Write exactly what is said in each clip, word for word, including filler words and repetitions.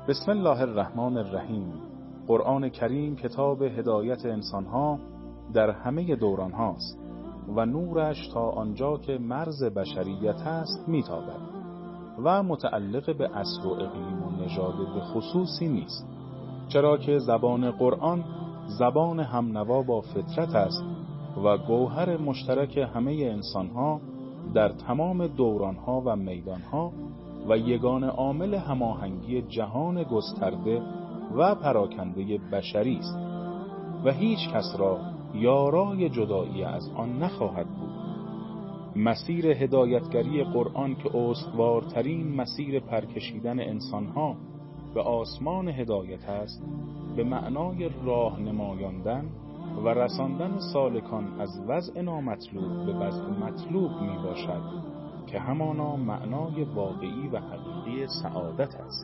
بسم الله الرحمن الرحیم. قرآن کریم کتاب هدایت انسانها در همه دوران هاست و نورش تا آنجا که مرز بشریت است میتابد و متعلق به عصر و اقلیم و نژاد به خصوصی نیست، چرا که زبان قرآن زبان همنوا با فطرت است و گوهر مشترک همه انسانها در تمام دورانها و میدانها و یگان عامل هماهنگی جهان گسترده و پراکنده بشری است و هیچ کس را یارای جدایی از آن نخواهد بود. مسیر هدایتگری قرآن که استوارترین مسیر پرکشیدن انسانها به آسمان هدایت است، به معنای راه نمایاندن و رساندن سالکان از وضع نامطلوب به وضع مطلوب می باشد که همانا معنای واقعی و حقیقی سعادت است.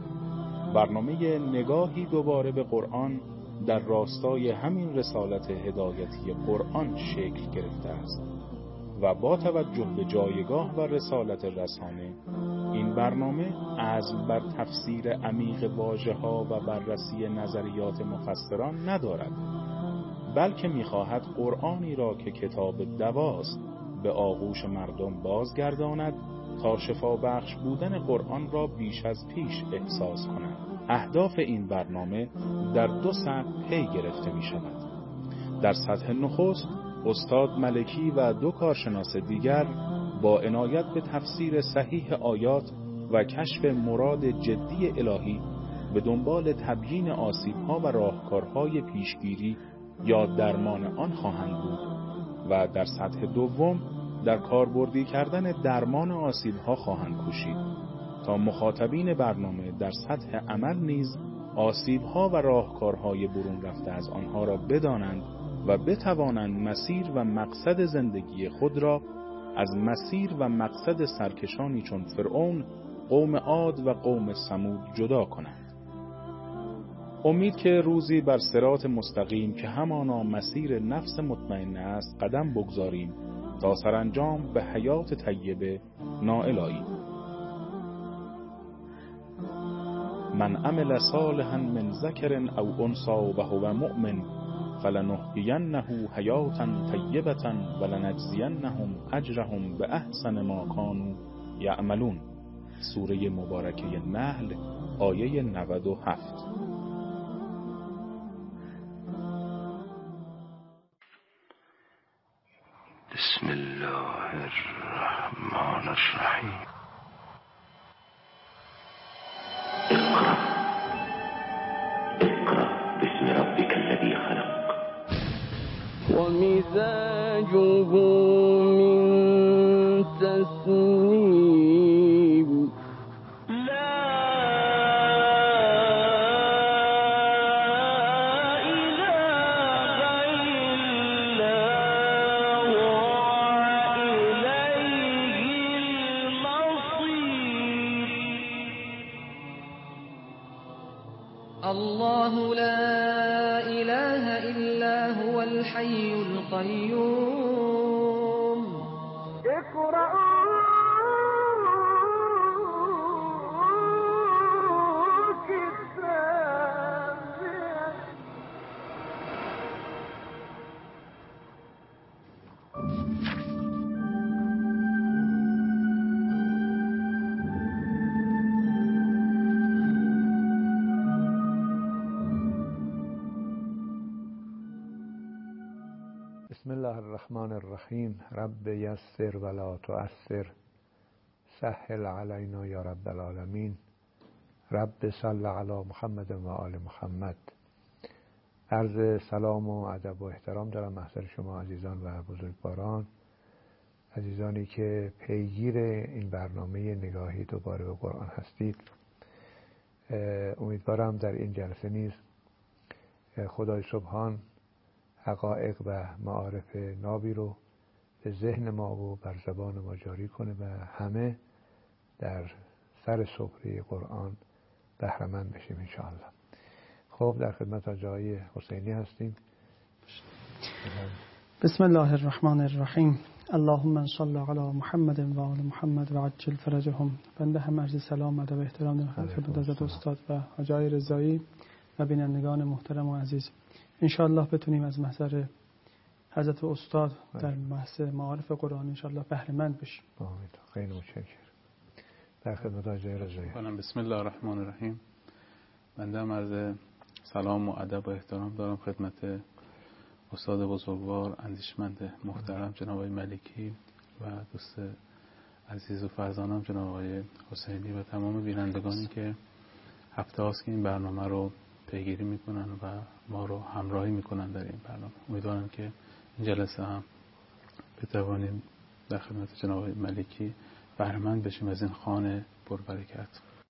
برنامه نگاهی دوباره به قرآن در راستای همین رسالت هدایتی قرآن شکل گرفته است و با توجه به جایگاه و رسالت رسانه، این برنامه عزم بر تفسیر عمیق واژه‌ها و بررسی نظریات مفسران ندارد، بلکه می‌خواهد قرآنی را که کتاب دواست به آغوش مردم بازگرداند تا شفابخش بودن قرآن را بیش از پیش احساس کنند. اهداف این برنامه در دو سطح پی گرفته می شود. در سطح نخست، استاد ملکی و دو کارشناس دیگر با عنایت به تفسیر صحیح آیات و کشف مراد جدی الهی به دنبال تبیین آسیب‌ها و راهکارهای پیشگیری یا درمان آن خواهند بود و در سطح دوم در کاربردی کردن درمان آسیب‌ها خواهند کوشید تا مخاطبین برنامه در سطح عمل نیز آسیب‌ها و راهکارهای برون رفته از آنها را بدانند و بتوانند مسیر و مقصد زندگی خود را از مسیر و مقصد سرکشانی چون فرعون، قوم عاد و قوم ثمود جدا کنند. امید که روزی بر صراط مستقیم که همانا مسیر نفس مطمئن است قدم بگذاریم تا سرانجام به حیات طیبه نائل آییم. من عمل صالحا من ذکر او انثی و هو مؤمن فلنحیینه حیاتا طیبه ولنجزینهم اجرهم باحسن ما کانوا یعملون. سوره مبارکه نحل آیه نود و هفت. بسم الله الرحمن الرحیم. اقرأ اقرأ باسم ربك الذي خلق. ومزاجه من تسنیم. الله لا إله إلا هو الحي القيوم. اقرأ بسم الله الرحمن الرحیم. رب یسر ولا تعسر، سهل علینا یا رب العالمین. رب صل علی محمد و آل محمد. عرض سلام و ادب و احترام دارم محضر شما عزیزان و بزرگواران، عزیزانی که پیگیر این برنامه نگاهی دوباره به قرآن هستید. امیدوارم در این جلسه نیز خدای سبحان حقایق و معارف نابی رو به ذهن ما و بر زبان ما جاری کنه و همه در سر سفره قرآن بهره‌مند بشیم انشاءالله. خب در خدمت آقای حسینی هستیم. بسم الله الرحمن الرحیم. اللهم صل علی محمد و آل محمد و عجل فرجهم. بنده هم عرض سلام ادب و احترام دارم خدمت حضرت استاد و حاجی رضایی و بینندگان محترم و عزیز. ان شاء الله بتونیم از محضر حضرت استاد در بحث معارف قرآن ان شاء الله بهره مند بشیم. آمین. خیلی متشکرم. در خدمت حاجی رضایی. بسم الله الرحمن الرحیم. بنده هم عرض سلام و ادب و احترام دارم خدمت استاد بزرگوار اندیشمند محترم جناب آقای ملکی و دوست عزیز و فرزانم جناب آقای حسینی و تمام بینندگانی که هفته هاست که این برنامه رو پیگیری میکنن و ما رو همراهی میکنن در این برنامه. امیدوارم که این جلسه هم بتوانیم در خدمت جناب آقای ملکی بهره مند بشیم از این خوان پربرکت.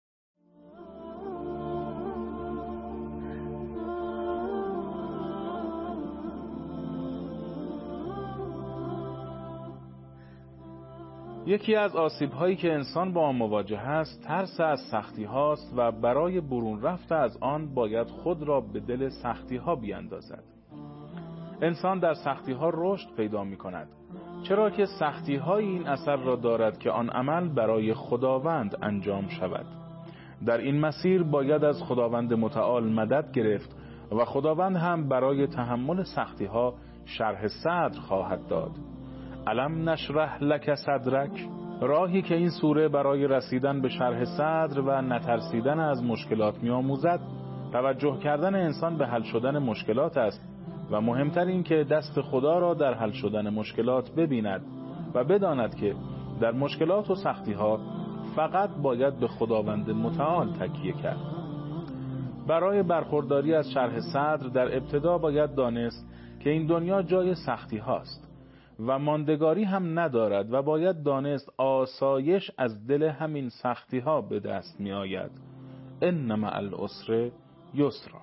یکی از آسیب‌هایی که انسان با آن مواجه است ترس از سختی هاست و برای برون رفت از آن باید خود را به دل سختی ها بیاندازد. انسان در سختی ها رشد پیدا می کند، چرا که سختی های این اثر را دارد که آن عمل برای خداوند انجام شود. در این مسیر باید از خداوند متعال مدد گرفت و خداوند هم برای تحمل سختی ها شرح صدر خواهد داد. الم نشرح لک صدرک، راهی که این سوره برای رسیدن به شرح صدر و نترسیدن از مشکلات می آموزد توجه کردن انسان به حل شدن مشکلات است و مهمتر این که دست خدا را در حل شدن مشکلات ببیند و بداند که در مشکلات و سختی ها فقط باید به خداوند متعال تکیه کرد. برای برخورداری از شرح صدر در ابتدا باید دانست که این دنیا جای سختی هاست و ماندگاری هم ندارد و باید دانست آسایش از دل همین سختی ها به دست می آید. ان مع العسر یسرا.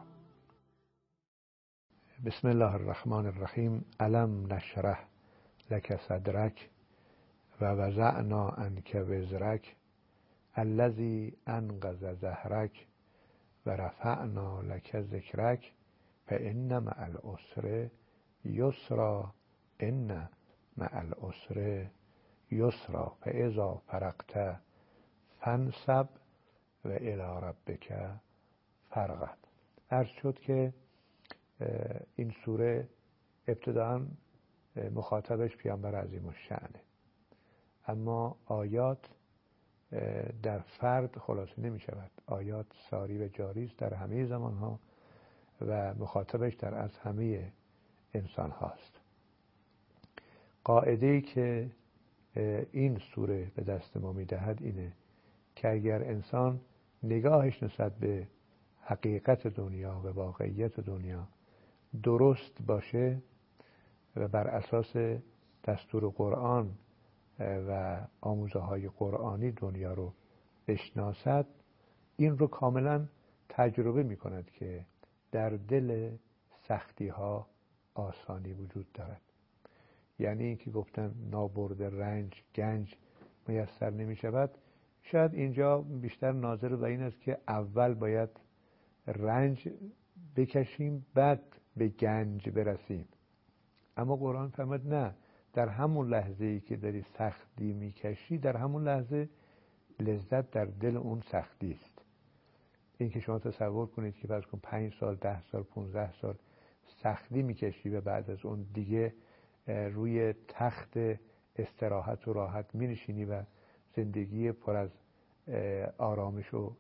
بسم الله الرحمن الرحیم. الم نشرح لک صدرک و وضعنا عنک وزرک الذی انقض ظهرک و رفعنا لک ذکرک فان مع العسر یسرا ان مع العسر یسرا فاذا فرغت فانصب و الی ربک فارغب. عرض شد که این سوره ابتداً مخاطبش پیامبر عظیم الشأنه، اما آیات در فرد خلاصه نمی شود. آیات ساری و جاری است در همه زمان ها و مخاطبش در از همه انسان هاست. قاعده‌ای که این سوره به دست ما میدهد اینه که اگر انسان نگاهش نسبت به حقیقت دنیا و واقعیت دنیا درست باشه و بر اساس دستور قرآن و آموزه های قرآنی دنیا رو بشناسد، این رو کاملا تجربه می کند که در دل سختی ها آسانی وجود دارد. یعنی این که گفتن نابرد رنج گنج میسر نمی شود، شاید اینجا بیشتر ناظر به این است که اول باید رنج بکشیم بعد به گنج برسیم. اما قرآن فرمود نه، در همون لحظه ای که داری سختی میکشی در همون لحظه لذت در دل اون سختی است. این که شما تصور کنید که فرض کن پنج سال ده سال پونزده سال سختی میکشی و بعد از اون دیگه روی تخت استراحت و راحت مینشینی و زندگی پر از آرامش و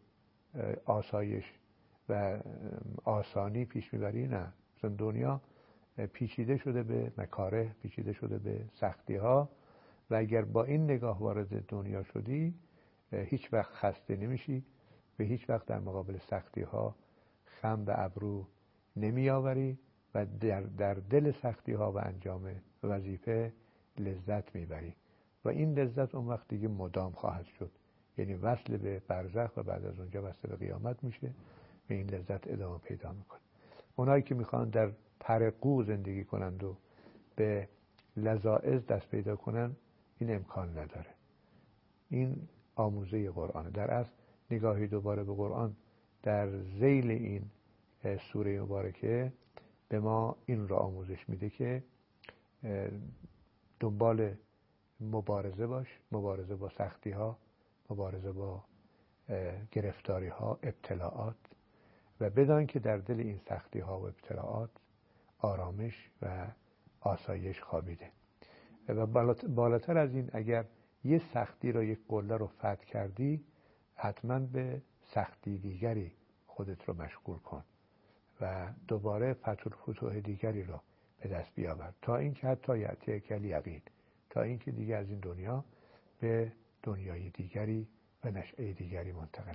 آسایش و آسانی پیش میبری. نه، مثلا دنیا پیچیده شده به مکاره، پیچیده شده به سختی ها و اگر با این نگاه وارد دنیا شدی هیچ وقت خسته نمیشی و هیچ وقت در مقابل سختی ها خم به ابرو نمی آوری و در, در دل سختی ها و انجام وظیفه لذت میبری و این لذت اون وقت دیگه مدام خواهد شد، یعنی وصل به برزخ و بعد از اونجا وصل به قیامت میشه و این لذت ادامه پیدا میکنه. اونایی که میخوان در پرقو زندگی کنند و به لذائذ دست پیدا کنند این امکان نداره. این آموزه قرآن. در اصل نگاهی دوباره به قرآن در ذیل این سوره مبارکه به ما این را آموزش میده که دنبال مبارزه باش، مبارزه با سختی ها، مبارزه با گرفتاری ها، ابتلاعات، و بدان که در دل این سختی ها و ابتلاعات آرامش و آسایش خوابیده. و بالاتر از این، اگر یه سختی رو، یک قله رو فتح کردی، حتما به سختی دیگری خودت رو مشغول کن و دوباره فتح الفتوح دیگری رو به دست بیاور، تا اینکه حتی یأتی کل یقین، تا اینکه دیگه از این دنیا به دنیای دیگری و نشأه دیگری منتقل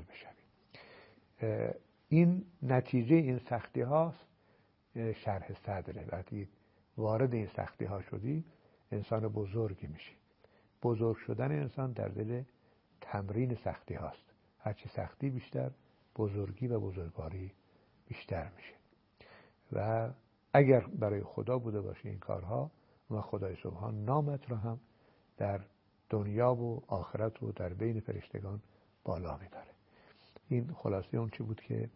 بشوی. این نتیجه این سختی هاست شرح صدره. وقتی وارد این سختی ها شدی، انسان بزرگی میشی. بزرگ شدن انسان در دل تمرین سختی هاست. هرچی سختی بیشتر، بزرگی و بزرگواری بیشتر میشه. و اگر برای خدا بوده باشه این کارها، و خدای سبحان نامت رو هم در دنیا و آخرت و در بین فرشتگان بالا میبره. این خلاصه اون چی بود که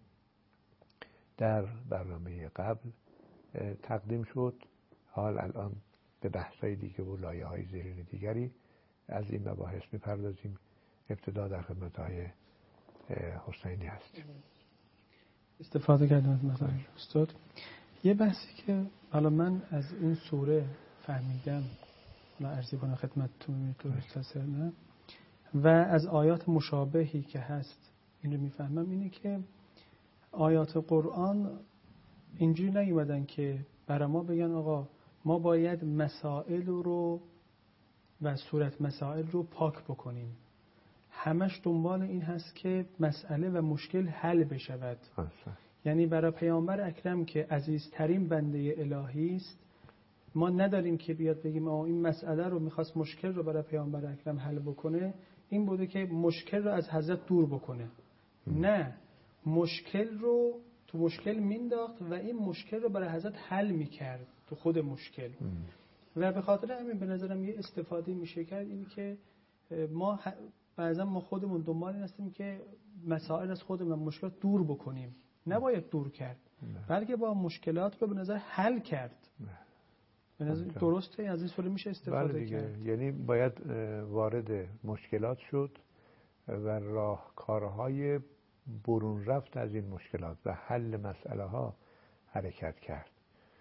در برنامه قبل تقدیم شد. حال الان به بحث‌های دیگه و لایه‌های زیرین دیگری از این مباحث میپردازیم. ابتدا در خدمت‌های حسینی هستیم. استفاده کردم از مطالب استاد. یه بحثی که حالا من از این سوره فهمیدم، حالا عرضی کنم خدمتتون میتونه مختصر نه، و از آیات مشابهی که هست این رو میفهمم، اینه که آیات قرآن اینجوری نیومدن که برای ما بگن آقا ما باید مسائل رو و صورت مسائل رو پاک بکنیم. همش دنبال این هست که مسئله و مشکل حل بشود. یعنی برای پیامبر اکرم که عزیزترین بنده الهی است، ما نداریم که بیاد بگیم آقا این مسئله رو میخواست مشکل رو برای پیامبر اکرم حل بکنه، این بوده که مشکل رو از حضرت دور بکنه. نه، مشکل رو تو مشکل مینداخت و این مشکل رو برای حضرت حل میکرد تو خود مشکل. و به خاطر همین به نظرم یه استفاده میشه کرد این که ما بعضا ما خودمون دنبال این هستیم که مسائل از خودمون مشکلات دور بکنیم. نباید دور کرد، بلکه با مشکلات رو به نظر حل کرد. به نظر درسته از این سوره میشه استفاده کرد. یعنی باید وارد مشکلات شد و راهکارهای برون رفت از این مشکلات و حل مسئله ها حرکت کرد.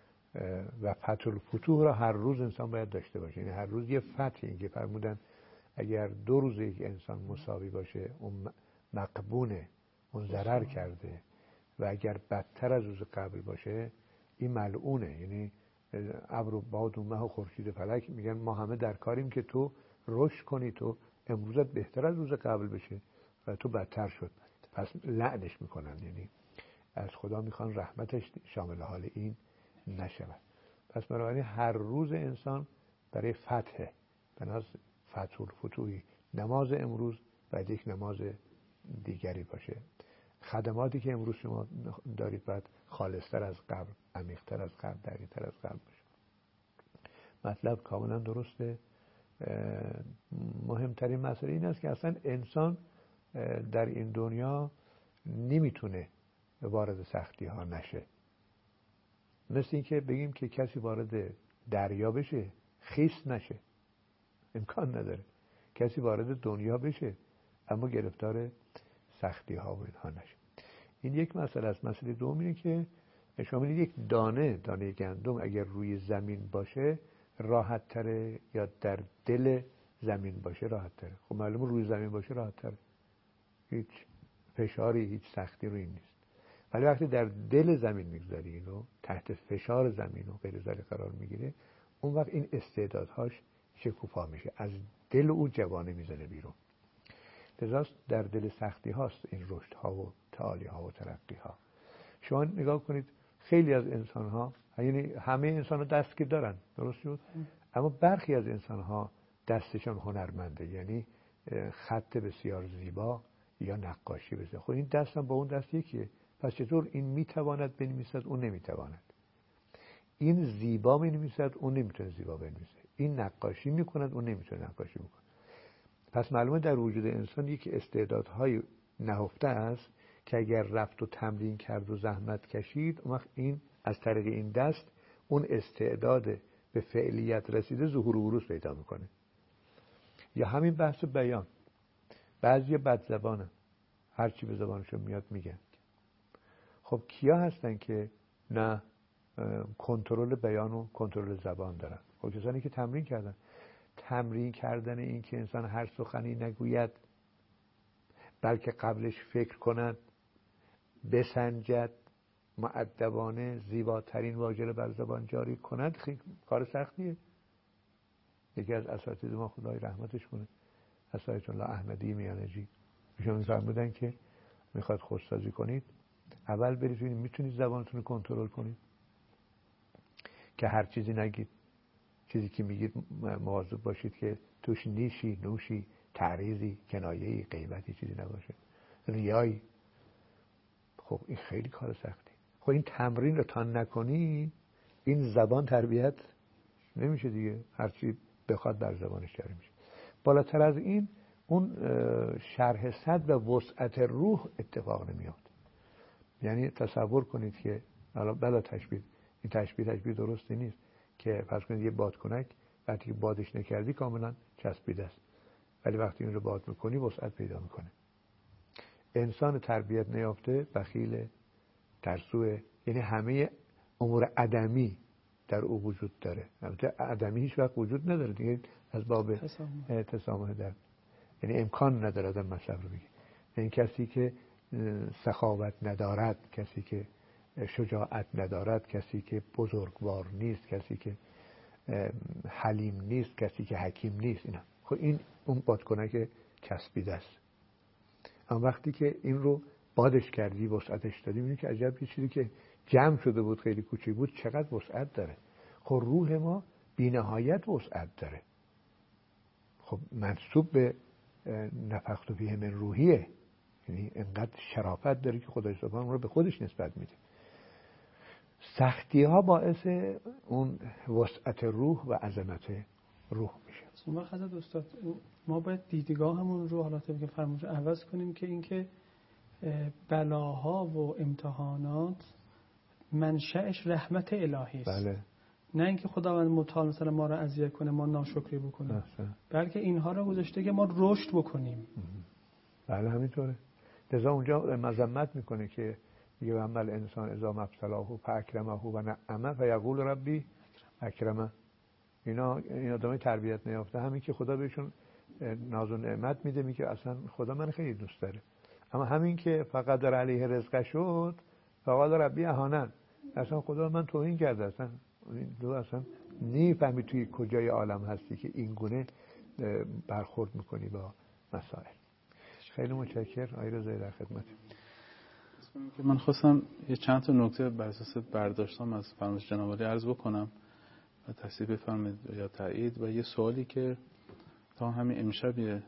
و فتح الفتوح را هر روز انسان باید داشته باشه. یعنی هر روز یه فتحی که فرمودن اگر دو روز یک انسان مساوی باشه اون مقبونه، اون ضرر کرده، و اگر بدتر از روز قبل باشه این ملعونه. یعنی ابر و باد و مه و خورشید و فلک میگن ما همه در کاریم که تو رشد کنی، تو امروزت بهتر از روز قبل بشه و تو بدتر شد، پس لعنش میکنن. یعنی از خدا میخوان رحمتش شامل حال این نشود. پس بنابراین هر روز انسان برای فتح، بناس فتح الفتوحی، نماز امروز باید یک نماز دیگری باشه. خدماتی که امروز شما دارید باید خالصتر از قبل، عمیق‌تر از قبل، دقیق‌تر از قبل باشه. مطلب کاملا درسته. مهمترین مسئله این است که اصلا انسان در این دنیا نمیتونه وارد سختی ها نشه. مثل این که بگیم که کسی وارد دریا بشه خیس نشه، امکان نداره. کسی وارد دنیا بشه اما گرفتار سختی ها و اینها نشه. این یک مسئله است. مسئله دوم اینه که شما می‌بینید یک دانه دانه گندم اگر روی زمین باشه راحت تره یا در دل زمین باشه راحت تره؟ خب معلومه روی زمین باشه راحت تره، هیچ فشاری، هیچ سختی روی این نیست. ولی وقتی در دل زمین میگذاری اینو، تحت فشار زمین و غیر ذره قرار میگیره، اون وقت این استعدادهاش شکوفا میشه، از دل او جوانه میزنه بیرون. لذاست در دل سختی هاست این رشد ها و تعالی ها و ترقی ها. شما نگاه کنید خیلی از انسان ها، یعنی همه انسان ها دستگیر دارن، درست شد، اما برخی از انسان ها دستشان هنرمنده، یعنی خط بسیار زیبا یا نقاشی بسیار. خب این دست هم با اون دست یکیه، پس چطور این میتواند بنویسد اون نمیتواند؟ این زیبا بنویسد اون نمیتونه زیبا بنویسه، این نقاشی میکند اون نمیتونه نقاشی بکنه. پس معلومه در وجود انسان یک استعدادهای نهفته است که اگر رفت و تمرین کرد و زحمت کشید، اون وقت این از طریق این دست اون استعداد به فعلیت رسیده ظهور و بروز پیدا میکنه. یا همین بحث بیان، بعضی بد زبانه، هر چی به زبانشون میاد میگن. خب کیا هستن که نه کنترل بیان و کنترل زبان دارن؟ خب کسانی که تمرین کردن. تمرین کردن این که انسان هر سخنی نگوید بلکه قبلش فکر کند، بسنجد، مؤدبانه زیباترین واژه رو بر زبان جاری کند، خیلی کار سختیه. یکی از اساتید ما خدای رحمتش کنه، اساتید الله احمدی میانجی، ایشون میفرمودن که میخواد خودسازی کنید اول برید ببینید میتونید زبانتون رو کنترل کنید که هر چیزی نگید، چیزی که میگید مواظب باشید که توش نیشی، نوشی، تعریضی، کنایه‌ای، غیبتی چیزی نباشه، ریایی. خب این خیلی کار سختی. خب این تمرین رو تا نکنی این زبان تربیت نمیشه دیگه، هر چی بخواد در زبانش جاری میشه. بالاتر از این اون شرح صدر و وسعت روح اتفاق نمیاد. یعنی تصور کنید که حالا بلا تشبیه، این تشبیه تشبیه درستی نیست که فرض کنید یه بادکنک وقتی که بادش نکردی کاملا چسبیده است، ولی وقتی این رو باد میکنی وسعت پیدا میکنه. انسان تربیت نیافته بخیل، ترسوه، یعنی همه امور عدمی در او وجود داره. البته عدمی هیچ وقت وجود نداره دیگه، از باب تسامح در، یعنی امکان نداره آدم مطلب رو بگه. یعنی کسی که سخاوت ندارد، کسی که شجاعت ندارد، کسی که بزرگوار نیست، کسی که حلیم نیست، کسی که حکیم نیست، اینا خب این اون بادکنک چسبیده است. اما وقتی که این رو بادش کردی، وسعتش دادی، می‌بینی که عجب یه چیزی که جمع شده بود خیلی کوچیک بود چقدر وسعت داره. خب روح ما بی‌نهایت وسعت داره. خب منسوب به نفخت فیه من روحیه، یعنی انقدر شرافت داره که خدای سبحان اون رو به خودش نسبت میده. سختی ها باعث اون وسعت روح و عظمت روح میشه. شما حضرت استاد ما باید دیدگاهمون رو حالت که فرمودید عوض کنیم که اینکه بلاها و امتحانات منشأش رحمت الهی است. بله. نه اینکه خداوند متعال مثلا ما رو اذیت کنه ما ناشکری بکنیم، اصلا. بلکه اینها رو گذاشته که ما رشد بکنیم. بله همینطوره. لذا اونجا مذمت میکنه که میگه و عمل انسان اذا مبتلاه فاکرمه و نعمه فیقول ربی اکرمه. اینا این آدمای تربیت نیافته همین که خدا بهشون ناز و نعمت میده میگه اصلا خدا من خیلی دوست داره، اما همین که فقط در علیه رزق شد فقط ربی اهانن، اصلا خدا من توهین کرده، اصلا این دو اصلا نمیفهمی توی کجای عالم هستی که این گونه برخورد میکنی با مسائل. خیلی متشکرم. آقای رضایی در خدمت. من خواستم یه چند تا نکته بر اساس برداشتم از فرمایش جناب عالی عرض بکنم و تصحیح بفرمایید یا تایید. و یه سوالی که تا همین امشب یه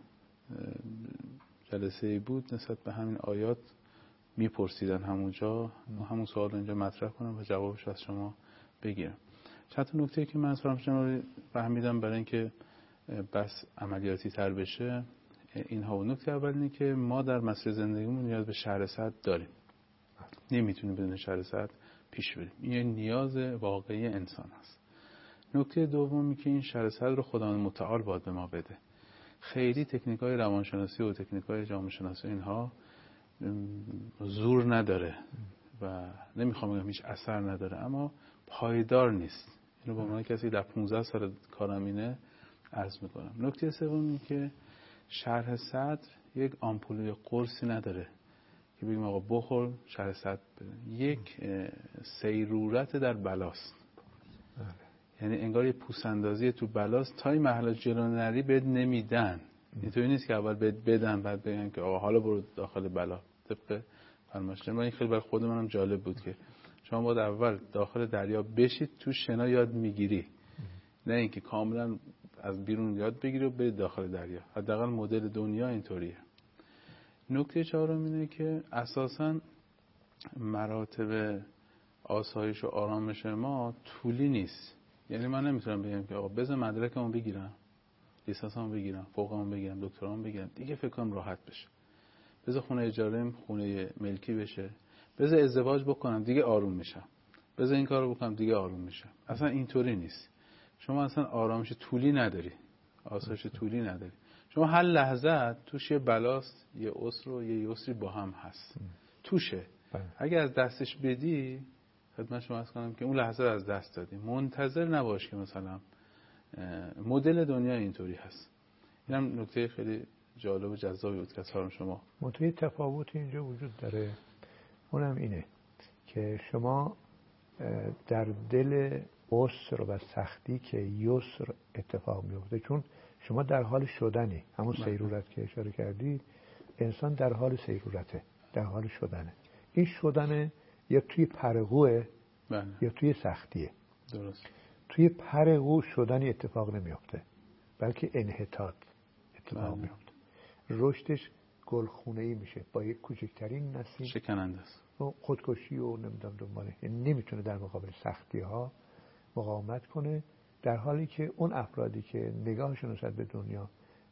جلسه بود نسبت به همین آیات میپرسیدن همونجا، همون سوال اینجا مطرح کنم و جوابش از شما بگیرم. چند تا نکته که من از فرمایش جناب عالی فهمیدم برای اینکه بس عملیاتی تر بشه اینها. و نکته اول اینه که ما در مسیر زندگیمون نیاز به شرح صدر داریم، نمیتونیم بدون شرح صدر پیش بریم. این یه نیاز واقعی انسان هست. نکته دومی که این شرح صدر رو خداوند متعال باید به ما بده. خیلی تکنیک‌های روانشناسی و تکنیک‌های جامعه شناسی اینها زور نداره و نمیخوام بگم هیچ اثر نداره، اما پایدار نیست. اینو به عنوان کسی در پانزده سال کارم اینه عرض میکنم. نکته سومی که شرح صدر یک آمپول یا قرصی نداره که بگیم آقا بخور شرح صدر بده. یک سیرورت در بلاست. یعنی انگار یه پوسندازی تو بلاست، تا این محل جلو نری بهت نمیدن. اینطوری نیست که اول بهت بدن بعد بگن که آقا حالا برو داخل بلا. طبق فرمایش جناب این خیلی برای خود منم جالب بود که شما باید اول داخل دریا بشید تو شنا یاد میگیری، نه اینکه کاملا از بیرون یاد بگیری و برید داخل دریا. حداقل مدل دنیا اینطوریه. نکته چهارم اینه که اساساً مراتب آسایش و آرامش ما طولی نیست. یعنی من نمیتونم بگم که آقا بذار مدرکمو بگیرم، لیسانسمو بگیرم، فوقمو بگیرم، دکترامو بگیرم، دیگه فکر کنم راحت بشه. بذار خونه اجاره خونه ملکی بشه، بذار ازدواج بکنم دیگه آروم میشم، بذار این کارو بکنم دیگه آروم میشم. اصلا اینطوری نیست. شما اصلا آرامش طولی نداری، آسایش طولی نداری. شما هر لحظه توش یه بلاست، یه عسر و یه یسری با هم هست توشه. اگه از دستش بدی، خدمت شما عرض کنم که اون لحظه رو از دست دادی. منتظر نباش که مثلا مدل دنیا اینطوری هست. اینم نکته خیلی جالب و جذابی بود که اصلا شما منتهی تفاوت اینجا وجود داره، اونم اینه که شما در دل عسر و سختی که یسر اتفاق میفته، چون شما در حال شدنی، همون سیرورت که اشاره کردی، انسان در حال سیرورته، در حال شدنه. این شدنه یا توی پرقوه یا توی سختیه. درست. توی پرقو شدنی اتفاق نمیفته، بلکه انحطاط اتفاق میفته. رشدش گلخونه‌ای میشه، با یک کوچکترین نسیم شکننده است، خودکشی و نمیدونم دنباله، یعنی نمیتونه در مقابل سختی ها مقاومت کنه، در حالی که اون افرادی که نگاهشون نسبت به دنیا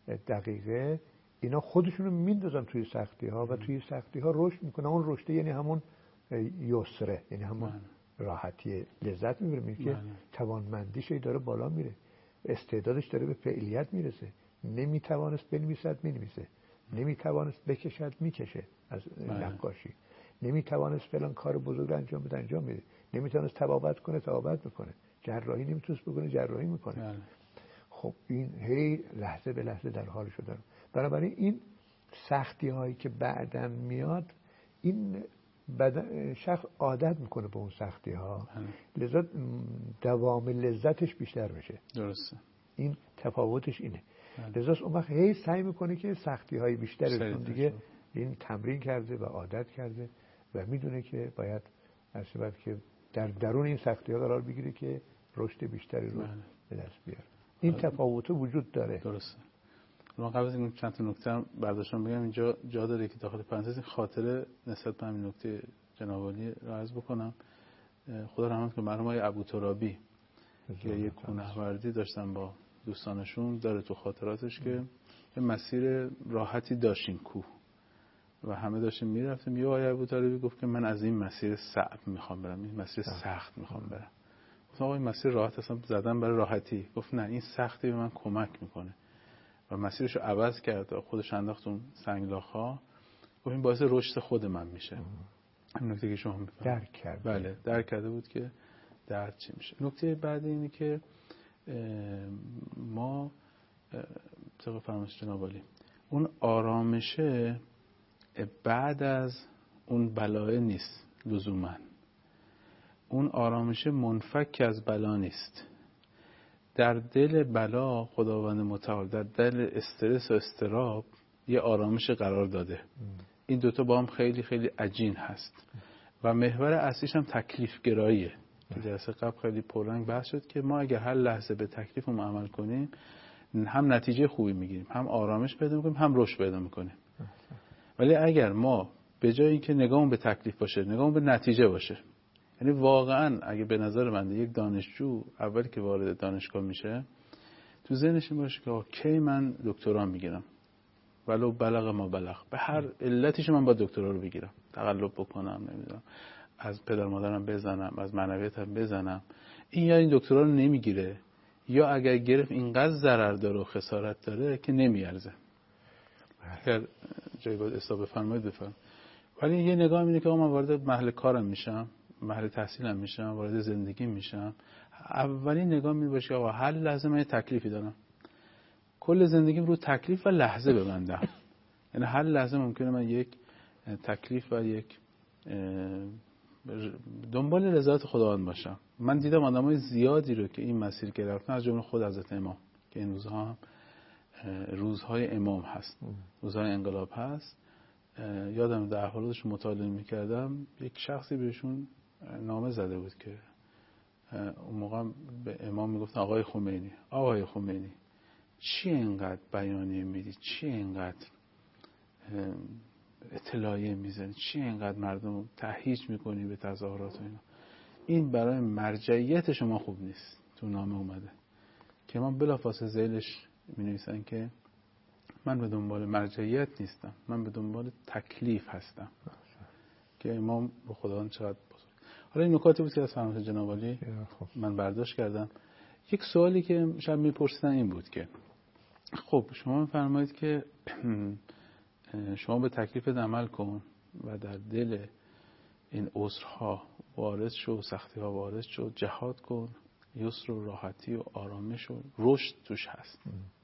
دقیقه، اینا خودشونو میندازن توی سختی ها و توی سختی ها رشد میکنن. اون رشد یعنی همون یسره، یعنی همون من. راحتی، لذت میبره که توانمندیش داره بالا میره، استعدادش داره به فعالیت میرسه. نمیتوانست بنویسد مینویسه، نمیتوانست بکشد میکشه از نقاشی، نمیتوانست فلان کار بزرگ انجام بده انجام میده، نمیتوانست طبابت کنه طبابت میکنه، جراحی نمیتونست بکنه جراحی میکنه. بله. خب این هی لحظه به لحظه در حال شدن. بنابراین این سختی هایی که بعداً میاد، این بدن شخص عادت میکنه به اون سختی ها، لذا دوام لذتش بیشتر بشه. درسته. این تفاوتش اینه. لذا اون وقت هی سعی میکنه که سختی های بیشترشون دیگه این تمرین کرده و عادت کرده و میدونه که باید اصلا که در درون این سختی ها قرار بگیره که رشد بیشتری رو به دست بیاره. این تفاوت وجود داره. درسته. من قبل از این چند تا نکته هم برداشتم بگم، اینجا جا داره که داخل پرانتز خاطره نسبت به همین نکته جناب عالی رو عرض بکنم. خدا رحمت کنه مرحوم آقای ابوترابی که یک کوهنوردی داشتن با دوستانشون، داره تو خاطراتش که یه مسیر راحتی داشتیم کوه و همه داشتیم میرفتیم. یه آقای ابوترابی گفت که من از این مسیر صعب میخوام برم، این مسیر سخت میخوام برم. گفتم آقا این مسیر راحت اصلا زدن برای راحتی. گفت نه، این سختی به من کمک میکنه و مسیرش رو عوض کرد، خودش انداخت اون سنگلاخ‌ها. گفت این باعث رشد خود من میشه. این نکته که شما میفهمید. درک کرد. بله، درک کرده بود که درد چی میشه. نکته بعد اینه که ما طبق فرمایش جناب عالی، اون آرامشه بعد از اون بلای نیست لزوما. اون آرامشه منفک از بلا نیست. در دل بلا خداوند متعال، در دل استرس و استراب یه آرامش قرار داده. این دوتا با هم خیلی خیلی عجین هست و محور اصلیش هم تکلیف گراییه که جلسه قبل خیلی پررنگ بحث شد که ما اگر هر لحظه به تکلیفمون عمل کنیم، هم نتیجه خوبی میگیریم، هم آرامش پیدا میکنیم، هم رشد پیدا میکنیم. ولی اگر ما به جای اینکه نگاهمون به تکلیف باشه، نگاهمون به نتیجه باشه، یعنی واقعا اگه به نظر من یک دانشجو اولی که وارد دانشگاه میشه تو ذهنش این باشه که کی من دکترا میگیرم، ولو بلغ ما بلغ، به هر علتیش من با دکترا رو بگیرم، تقلب بکنم، نمیدونم از پدر مادرم بزنم، از معنویاتم بزنم. این یا این دکترا رو نمیگیره، یا اگر گرفت اینقدر ضرر داره و خسارت داره که نمیارزه. اگر جایی باید اصلاح بفرمایید بفرمایید. ولی یه نگاه اینه که من وارد محل کارم میشم، محل تحصیلم میشم، وارد زندگی میشم، اولین نگاه می باشه آقا هر لحظه من یه تکلیفی دارم، کل زندگیم رو تکلیف و لحظه ببندم. یعنی هر لحظه ممکنه من یک تکلیف و یک دنبال رضایت خداوند باشم. من دیدم آدمای زیادی رو که این مسیر گرفتن، از جمله خود حضرت امام که این روزها هم روزهای امام هست، روزهای انقلاب هست. یادم در احوالش مطالعه میکردم، یک شخصی بهشون نامه زده بود که اون موقع به امام میگفتن آقای خمینی، آقای خمینی چی اینقدر بیانیه میدی، چی اینقدر اطلاعیه میزنی، چی اینقدر مردم تهییج میکنی به تظاهرات و اینا، این برای مرجعیت شما خوب نیست. تو نامه اومده که امام بلافاصله ذیلش مینویسن که من به دنبال مرجعیت نیستم، من به دنبال تکلیف هستم. که امام به خداوند چقدر بزرگ. حالا این نکاتی بود که از فرمایش جناب عالی من برداشت کردم. یک سوالی که شاید میپرسیدن این بود که خب شما فرمایید که شما به تکلیفت عمل کن و در دل این عسرها وارد شو، سختی ها وارد شو، جهاد کن، یسر و راحتی و آرامش و رشد توش هست.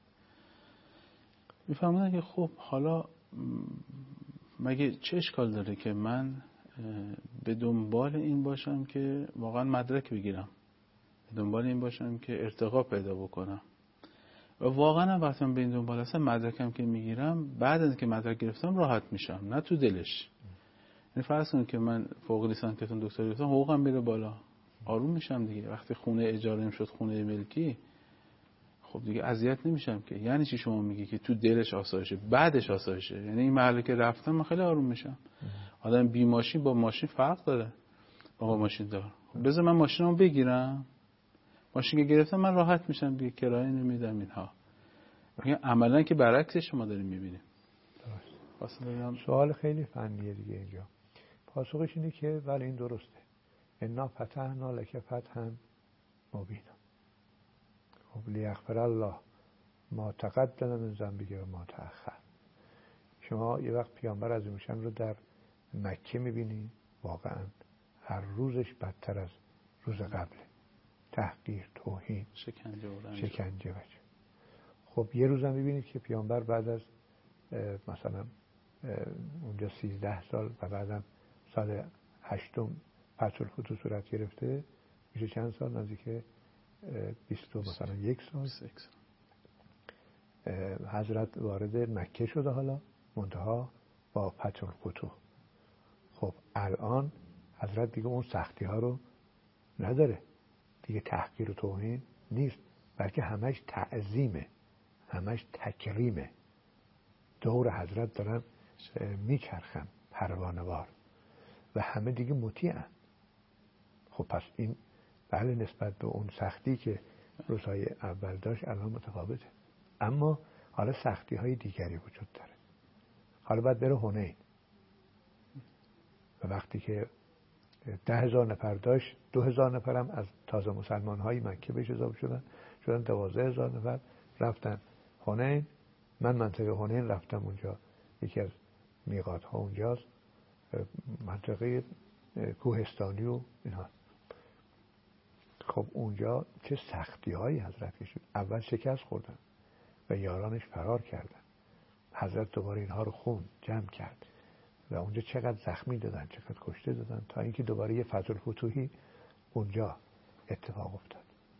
میفهمونن که خب حالا مگه چه اشکال داره که من به دنبال این باشم که واقعا مدرک بگیرم، به دنبال این باشم که ارتقا پیدا بکنم و واقعا وقتی من به این دنبال هستم مدرکم که میگیرم، بعد از که مدرک گرفتم راحت میشم، نه تو دلش. یعنی فرض کنید که من فوق لیسانستون دکترا گرفتم، حقوقم میره بالا، آروم میشم دیگه. وقتی خونه اجاره شد خونه ملکی، خب دیگه اذیت نمیشم که. یعنی چی شما میگی که تو دلش آسایشه بعدش آسایشه؟ یعنی این محله که رفتم من خیلی آروم میشم. آدم بی ماشین با ماشین فرق داره با ماشین دار. خب بذار من ماشینمو بگیرم، ماشین که گرفتم من راحت میشم دیگه، کرایه نمیدم اینها. میگم عملا که برعکس شما داریم میبینیم. سوال خیلی فنیه دیگه اینجا. پاسخش اینه که ولی این درسته. انا فتحنا لک فتحا مبینا. خب لیغفر الله ما تقدم من ذنبک و ما تأخر. شما یه وقت پیامبر عظیم‌الشأن رو در مکه میبینی، واقعا هر روزش بدتر از روز قبله. تحقیر، توهین، شکنجه و رنج. شکنجه بچه. خب یه روزم میبینید که پیامبر بعد از مثلا اونجا سیزده سال و بعدم سال هشتم فتح الفتوح صورت گرفته، میشه چند سال؟ نزدیک بیست مثلا یک سال حضرت وارد مکه شده، حالا منتها با فتح الفتوح. خب الان حضرت دیگه اون سختی ها رو نداره دیگه، تحقیر و توهین نیست، بلکه همش تعظیمه، همش تکریمه. دور حضرت دارن میچرخن پروانه‌وار و همه دیگه مطیعن. خب پس این بله نسبت به اون سختی که روزهای اول داشت الان متفاوته، اما حالا سختی های دیگری وجود داره. حالا باید بره حنین و وقتی که ده هزار نفر داشت، دو هزار نفر هم از تازه مسلمان های مکه بهش اضافه شدن، شدن دوازده هزار نفر رفتن حنین. من منطقه حنین رفتم، اونجا یکی از میقات ها اونجاست، منطقه کوهستانی و اینها. خب اونجا چه سختی هایی حضرت کشید. اول شکست خوردن و یارانش فرار کردن. حضرت دوباره اینها رو خوند، جمع کرد و اونجا چقدر زخمی دادن، چقدر کشته دادن، تا اینکه دوباره یه فتح الفتوحی اونجا اتفاق افتاد.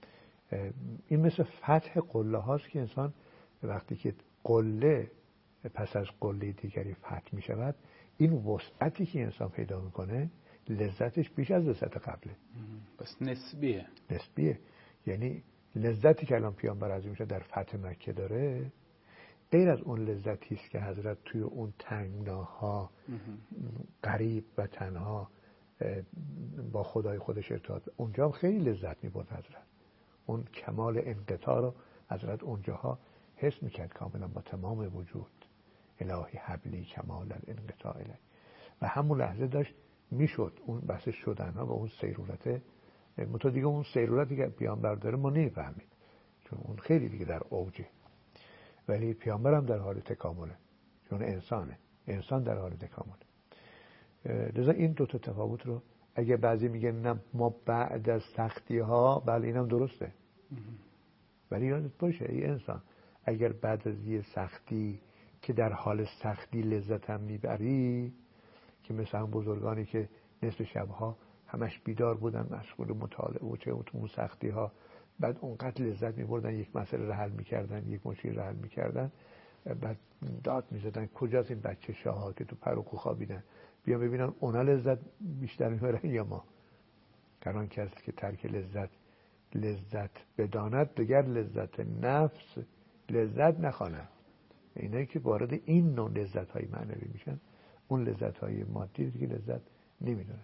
این مثل فتح قله هاست که انسان وقتی که قله پس از قله دیگری فتح می شود، این وسعتی که انسان پیدا میکنه لذتش بیش از لذت قبله. بس نسبیه. نسبیه. یعنی لذتی که الان پیامبر عظیم‌الشأن در فتح مکه داره غیر از اون لذتی است که حضرت توی اون تنگناها غریب و تنها با خدای خودش ارتباط، اونجا خیلی لذت می‌برد حضرت. اون کمال انقطاع رو حضرت اونجاها حس می‌کرد کاملا با تمام وجود. الهی حبلی کمال الانقطاع الی. و همون لحظه داشت میشد اون بحث شدن ها و اون سیرورت. متو دیگه اون سیرورتی که پیامبر داره ما نمی‌فهمیم، چون اون خیلی دیگه در اوجه. ولی پیامبر هم در حال تکامله، چون انسانه، انسان در حال تکامله. لذا این دو تا تفاوت رو اگه بعضی میگن نه ما بعد از سختی ها، بله اینم درسته، ولی یادت باشه ای انسان اگر بعد از یه سختی که در حال سختی لذت هم میبری، که مثل هم بزرگانی که نصف شبها همش بیدار بودن مشغول مطالعه و چه اون سختی ها، بعد اونقدر لذت میبردن، یک مسئله رو حل میکردن، یک مشکل رو حل میکردن، بعد داد میزدن کجاست این بچه شاها که تو پروکو خوابیدن، بیا ببینن اونا لذت بیشتر میبرن یا ما. کران کسی که ترک لذت لذت بداند دگر لذت نفس لذت نخواند. اینایی که وارد این نوع لذت های معنوی میشن، اون لذت های مادی دیگه لذت نمیدونن.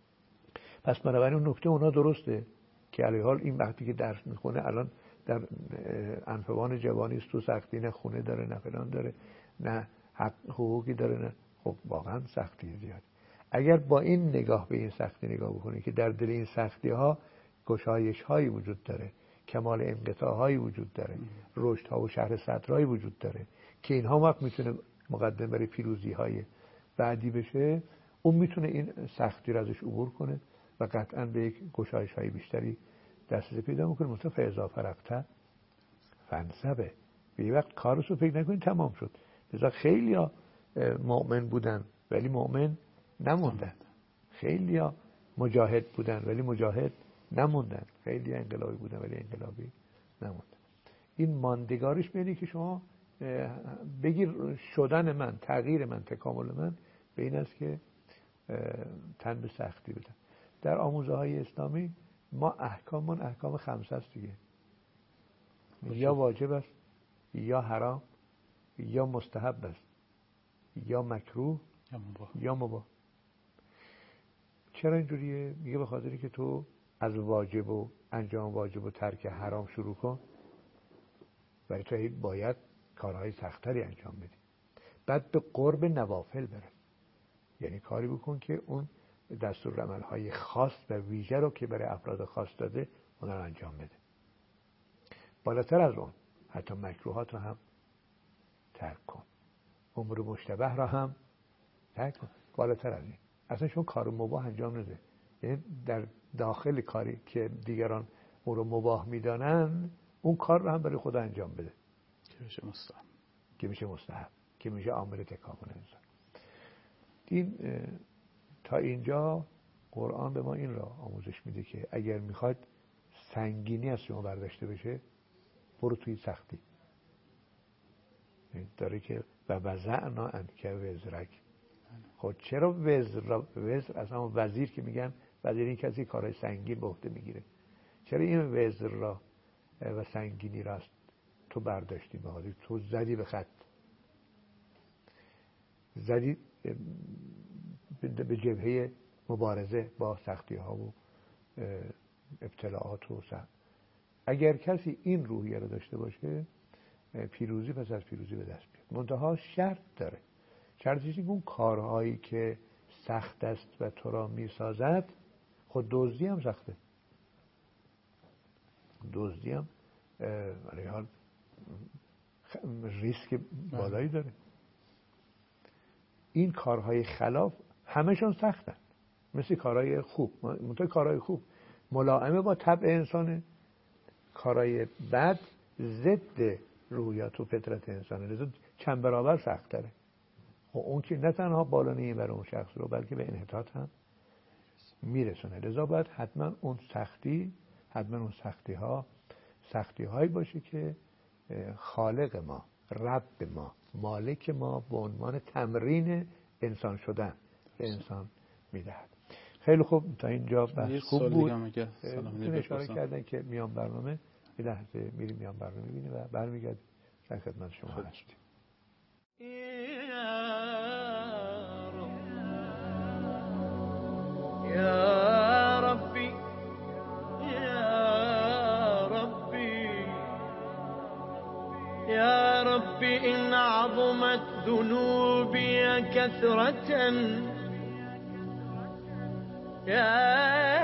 پس بنابراین اون نکته اونا درسته که علی حال این وقتی که درس میخونه الان در انفوان جوانی است، تو سختی نه خونه داره نه فلان داره نه حق حقوقی داره نه، خب واقعا سختی زیاد. اگر با این نگاه به این سختی نگاه بکنی که در دل این سختی ها گشایش هایی وجود داره کمال انقطاع‌هایی وجود داره، رشدها و شرح صدرهایی وجود داره که اینها وقت میتونه مقدم برای پیروزی‌های بعدی بشه، اون میتونه این سختی رو ازش عبور کنه و قطعاً به یک گشایش‌های بیشتری دسترسی پیدا میکنه. مثلا فاذا فرغت فانصب، به یه وقت کارش رو فکر نکنید تمام شد. لذا خیلی‌ها مؤمن بودن ولی مؤمن نموندن، خیلی‌ها مجاهد بودن ولی مجاهد نموندن، خیلی‌ها انقلابی بودن ولی انقلابی نموندن. این ماندگارش می‌بینی که شما بگیر شدن من، تغییر من، تکامل من به این است که تن به سختی بدم. در آموزه‌های اسلامی ما احکاممون احکام خمسه است دیگه، یا واجب است، یا حرام، یا مستحب است، یا مکروه، یا مباح. چرا اینجوریه؟ میگه به خاطری که تو از واجب و انجام واجب و ترک حرام شروع کن، ولی تو باید کارهای سختری انجام بدی. بعد به قرب نوافل برس، یعنی کاری بکن که اون دستورالعمل‌های خاص و ویژه رو که برای افراد خاص داده اون رو انجام بده. بالاتر از اون حتی مکروهات رو هم ترک کن، امور مشتبه رو هم ترک کن. بالاتر از این اصلا شما کار مباح انجام نده، یعنی در داخل کاری که دیگران اون رو مباح میدانن اون کار رو هم برای خدا انجام بده که میشه مستحب، که میشه مستحب، که میشه عامل تکامل انسان. این تا اینجا قرآن به ما این را آموزش میده که اگر میخواد سنگینی از شما برداشته بشه برو توی سختی. داره که و وضعنا عنک وزرک. خب چرا وزر؟ وزر از همون وزیر که میگن وزیر این کسی کارهای سنگین به عهده میگیره. چرا این وزر را و سنگینی را تو برداشتی؟ به حالی تو زدی به خط، زدی به جبهه مبارزه با سختی ها و ابتلاعات و سخت. اگر کسی این روحیه رو داشته باشه پیروزی پس از پیروزی به دست میاد. منتها شرط داره. شرطش اینه اون کارهایی که سخت است و تو را میسازد، خود دزدی هم سخته، دزدی هم ولی حال ریسک بالایی داره. این کارهای خلاف همشون سختن، مثل کارهای خوب. منتها کارهای خوب ملائمه با طبع انسانه، کارهای بد ضد روحیات و فطرت انسانه، لذا چند برابر سخت تره. و اون که نه تنها بالا نمیبره برای اون شخص رو، بلکه به انحطاط هم میرسونه. لذا باید حتما اون سختی حتما اون سختی ها سختی هایی باشه که خالق ما، رب ما، مالک ما به عنوان تمرین انسان شدن به انسان میدهد. خیلی خوب، تا اینجا بحث خوب بود. میتونه اشاره کردن که میان برنامه یه لحظه میریم میان برنامه میبینیم و برمیگردیم در خدمت شما هستیم. يا ربي يا ربي يا ربي إن عظمت ذنوبي كثرة يا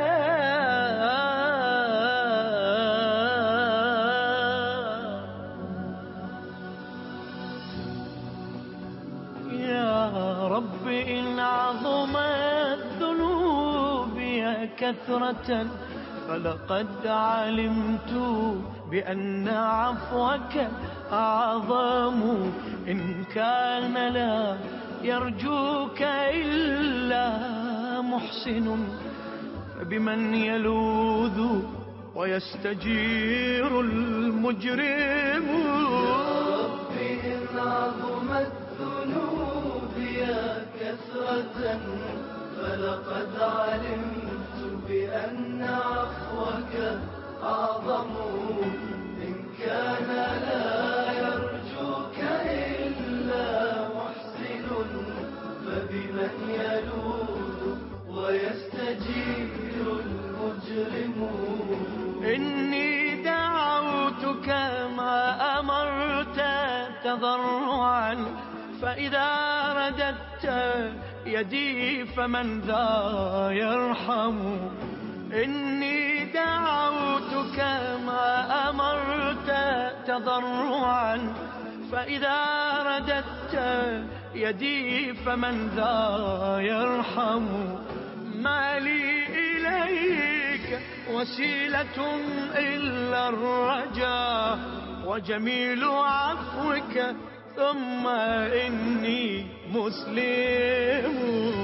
يا ربي إن عظمت ذنوبي كثرة فلقد علمت بأن عفوك أعظم إن كان لا يرجوك إلا محسن فبمن يلوذ ويستجير المجرم. يا ربي إن عظمت ذنوبي كثرة فلقد علمت بأن عفوك أعظم إن كان لا يرجوك إلا محسن فبمن يلوذ ويستجير المجرم. إني دعوتك ما أمرت تضرعا فإذا رددت يدي فمن ذا يرحم. إني دعوتك كما أمرت تضرعا فإذا رددت يدي فمن ذا يرحم ما لي إليك وسيلة إلا الرجاء وجميل عفوك ثم إني مسلم.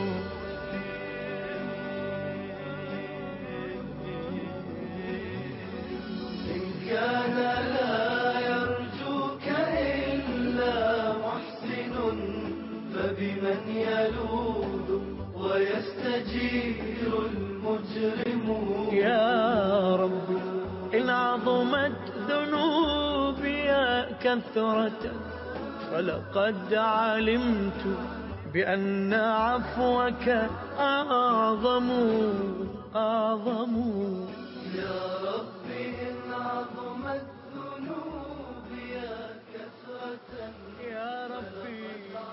إن كان لا يرجوك إلا محسن فبمن يلوذ ويستجير المجرم. يا رب إن عظمت ذنوبي كثرة فلقد علمت بأن عفوك أعظم أعظم. يا رب إن عظمت ذنوبي كثرة يا ربي.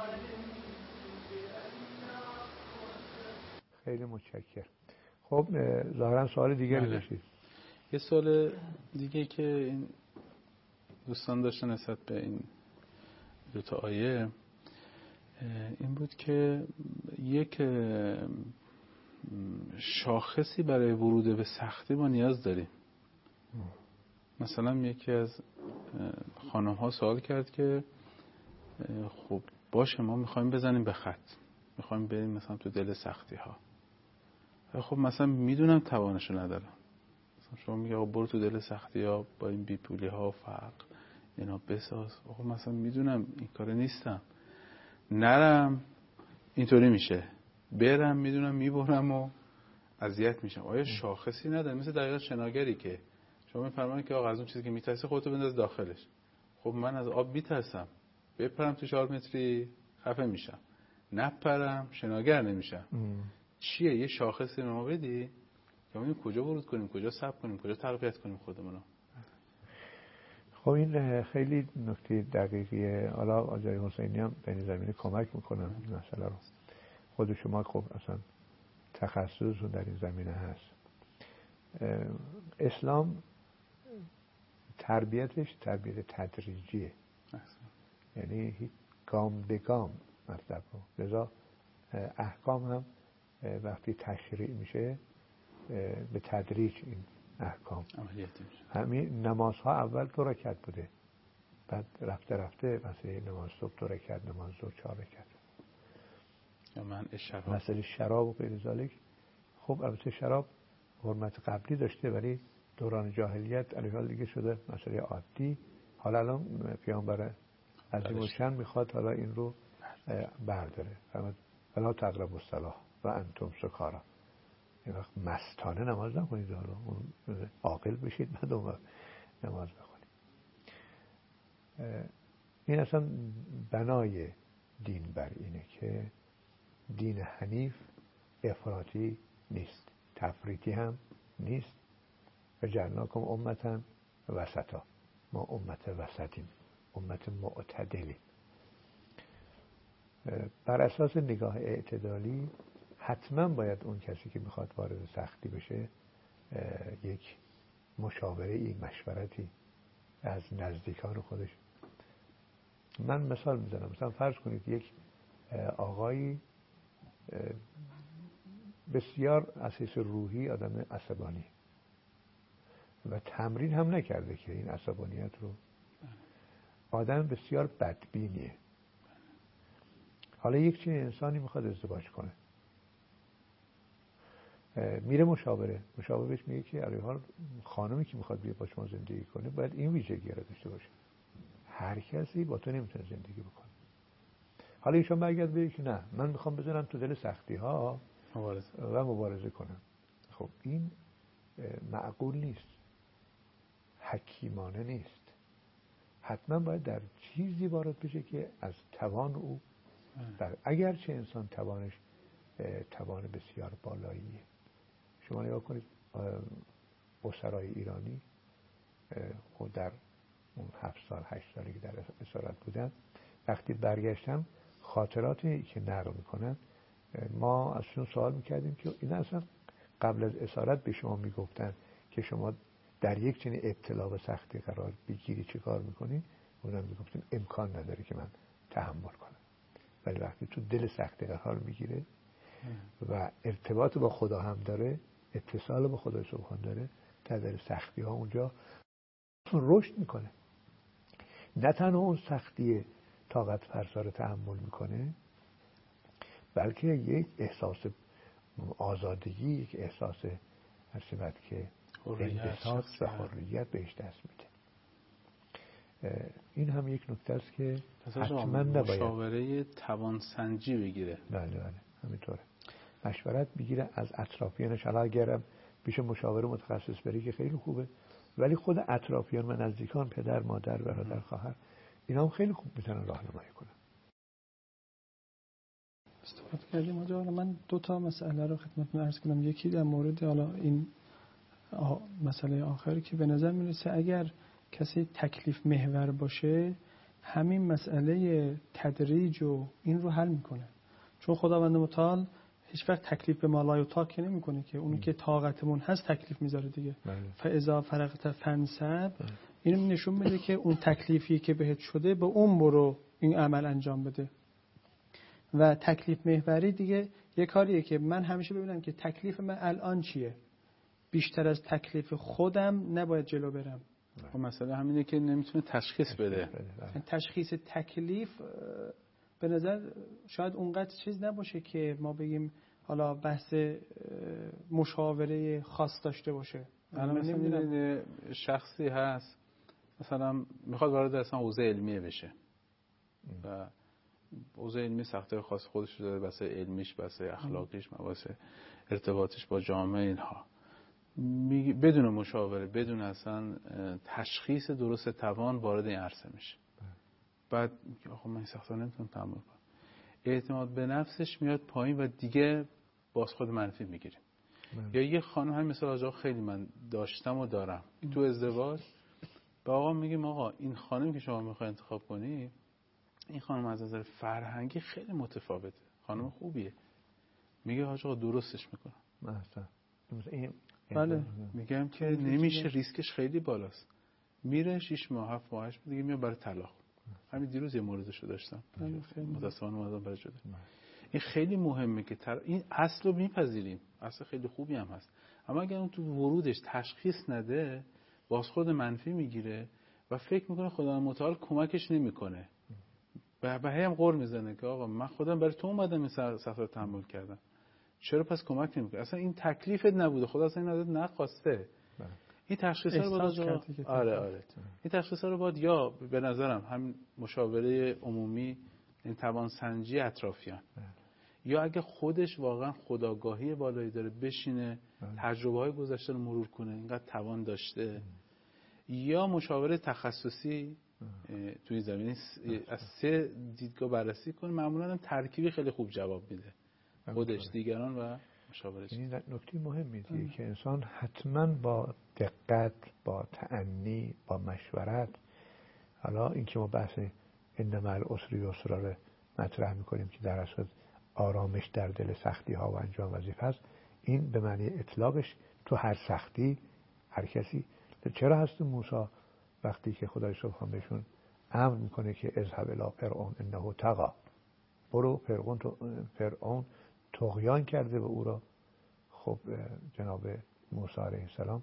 خیلی متشکرم. خب ظاهرا سوال دیگری بله. داشتید. یه سوال دیگه که این دوستان داشتن نسبت به این دو تا آیه این بود که یک شاخصی برای ورود به سختی ما نیاز داریم. مثلا یکی از خانم ها سوال کرد که خب باشه ما میخوایم بزنیم به خط، میخوایم بریم مثلا تو دل سختی ها، خب مثلا میدونم توانشو ندارم. مثلا شما میگه برو تو دل سختی ها با این بیپولی ها و فقر اینا بساز. خب مثلا میدونم این کار نیستم، نرم اینطوری میشه، برم میدونم میبرم و اذیت میشم. آیا شاخصی نداره؟ مثل دقیقا شناگری که شما میفرمایید که آقا از اون چیزی که میترسی خودتو بنداز داخلش. خب من از آب میترسم، بپرم تو چهار متری خفه میشم، نپرم شناگر نمیشم. ام. چیه یه شاخصی رو ما بدی که ما کجا ورود کنیم، کجا صبر کنیم، کجا تقویت کنیم خودمونو؟ خب این خیلی نکته دقیقیه. حالا آقای حسینی هم در این زمینه کمک میکنن این مسئله رو. خود شما خب اصلا تخصصتون در این زمینه هست. اسلام تربیتش تربیت تدریجیه، یعنی گام به گام مطلب رو. لذا احکام هم وقتی تشریع میشه به تدریج این احکام همین نمازها اول دو رکعت بوده، بعد رفته رفته مثلا نماز صبح دو رکعت، نماز ظهر چهار رکعت. یا من شراب مثلا شراب و غیر ذالک. خب البته شراب حرمت قبلی داشته ولی دوران جاهلیت علیه دیگه شده مسئله عادی. حالا الان پیامبر عظیم الشأن میخواد حالا این رو برداره. فرمود ولا تقربوا الصلاة و انتم سکارا. این وقت مستانه نماز نکنید، حالا عاقل بشید بعد اون وقت نماز بخونید. این اصلا بنای دین بر اینه که دین حنیف افراطی نیست، تفریطی هم نیست. و جعلناکم امتا وسطا، ما امت وسطیم، امت معتدلیم. بر اساس نگاه اعتدالی حتما باید اون کسی که میخواد وارد سختی بشه یک مشاوره ای مشورتی از نزدیکان خودش. من مثال میزنم، مثلا فرض کنید یک آقایی بسیار اساس روحی آدم عصبانی و تمرین هم نکرده که این عصبانیت رو، آدم بسیار بدبینیه. حالا یک چنین انسانی میخواد ازدواج کنه، میره مشاوره، مشاوره بهش میگه که علیه حال خانمی که میخواد بیاد با شما زندگی کنه باید این ویژگی رو داشته باشه، هر کسی با تو نمیتونه زندگی بکنه. حالا ایشون برگرد بگه که نه من میخوام بزنم تو دل سختی ها مبارزه. و مبارزه کنم. خب این معقول نیست، حکیمانه نیست. حتما باید در چیزی وارد بشه که از توان او در، اگر چه انسان توانش توان بسیار بالاییه. شما نگاه کنید اسرای ایرانی خود در اون هفت سال هشت سالی که در اسارت بودن وقتی برگشتن خاطراتی که نقل میکنن ما ازشون سوال میکردیم که این اصلا قبل از اسارت به شما میگفتن که شما در یک چنین ابتلا به سختی قرار بگیری چه کار میکنی؟ اونم میگفتیم امکان نداره که من تحمل کنم. ولی وقتی تو دل سختی قرار میگیره و ارتباط با خدا هم داره، اتصال با خدای سبحان داره، در دل سختی ها اونجا رشد میکنه. نه تنها اون سختی طاقت فرسا رو تحمل میکنه، بلکه یک احساس آزادگی، یک احساس هر چقدر که انبساط و حریت بهش دست میده. این هم یک نکته است که حتما نباید مشاوره توانسنجی بگیره. بله بله همینطوره. مشورت بگیره از اطرافیانش. حالا اگرم پیش مشاور متخصص بری که خیلی خوبه، ولی خود اطرافیان و نزدیکان، پدر، مادر، برادر، خواهر، اینا هم خیلی خوب میتونن راهنمایی کنن. استفاده کردیم آجا. حالا من دو تا مسئله رو خدمتتون عرض کنم. یکی در مورد حالا این مسئله آخری که به نظر میرسه اگر کسی تکلیف محور باشه همین مسئله تدریج و این رو حل میکنه، چون خداوند متعال هیچ وقت تکلیف به مالای و تاک نمیکنه که اونی که طاقتمون هست تکلیف میذاره دیگه. فاذا فرغت فانصب، اینو نشون میده که اون تکلیفی که بهت شده به اون برو این عمل انجام بده. و تکلیف محوری دیگه یه کاریه که من همیشه ببینم که تکلیف من الان چیه، بیشتر از تکلیف خودم نباید جلو برم. خب مسئله همینه که نمیتونه تشخیص بده. تشخیص تکلیف به نظر شاید اونقدر چیز نباشه که ما بگیم حالا بحث مشاوره خاص داشته باشه. الان مثلا شخصی هست مثلا میخواد وارد اصلا حوزه علمیه بشه و حوزه علمی سخت‌های خاص خودش داره، بحث علمیش، بحث اخلاقیش، بحث ارتباطش با جامعه، اینها بدون مشاوره، بدون اصلا تشخیص درست توان وارد این عرصه میشه. بعد آخه من این سخت‌ها نمیتونم تحمل کنم، اعتماد به نفسش میاد پایین و دیگه بازخورد منفی میگیریم. یا یه خانم، همین مثلا آجا خیلی من داشتم و دارم، تو ازدواج با آقا میگیم آقا این خانم که شما میخوای انتخاب کنی، این خانم از نظر فرهنگی خیلی متفاوته، خانم خوبیه. میگه آقا درستش میکنم. مثلا این بله میگم که نمیشه، ریسکش خیلی بالاست. میره شش ماه هفت ماهش دیگه میاد برای طلاق. همین دیروز یه موردشو داشتم، متأسفانه اومدم برای جدا. این خیلی مهمه که تر... این اصل رو میپذیریم، اصل خیلی خوبی هم هست، اما اگر اون تو ورودش تشخیص نده بازخورد منفی میگیره و فکر میکنه خدا متعال کمکش نمیکنه. به به هم قور میزنه که آقا من خودم برای تو اومدم این سفر رو تحمل کردم، چرا پس کمک نمیکنه؟ اصلا این تکلیفت نبوده، خدا اصلا این ازت نخواسته. این تشخیصا رو باید آره آره این تشخیصا رو باید یا به نظرم هم مشاوره عمومی، این توانسنجی اطرافیان، یا اگه خودش واقعا خودآگاهی بالایی داره بشینه تجربه های گذشته رو مرور کنه، اینقدر توان داشته، یا مشاوره تخصصی توی زمینه از سه دیدگاه بررسی کنه. معمولا هم ترکیبی خیلی خوب جواب میده، خودش، دیگران و مشاورش. این نکته مهمی دیگه که انسان حتما با دقت، با تأنی، با مشورت، حالا این که ما بحث ان مع العسر یسرا رو مطرح میکنیم که در اصل آرامش در دل سختی ها و انجام وظیفه است، این به معنی اطلاقش تو هر سختی هر کسی. چرا هست موسی وقتی که خدای سبحان بهشون امر میکنه که اذهب الی فرعون انه طغی، برو فرعون فرعون طغیان کرده و او را، خب جناب موسی علیه السلام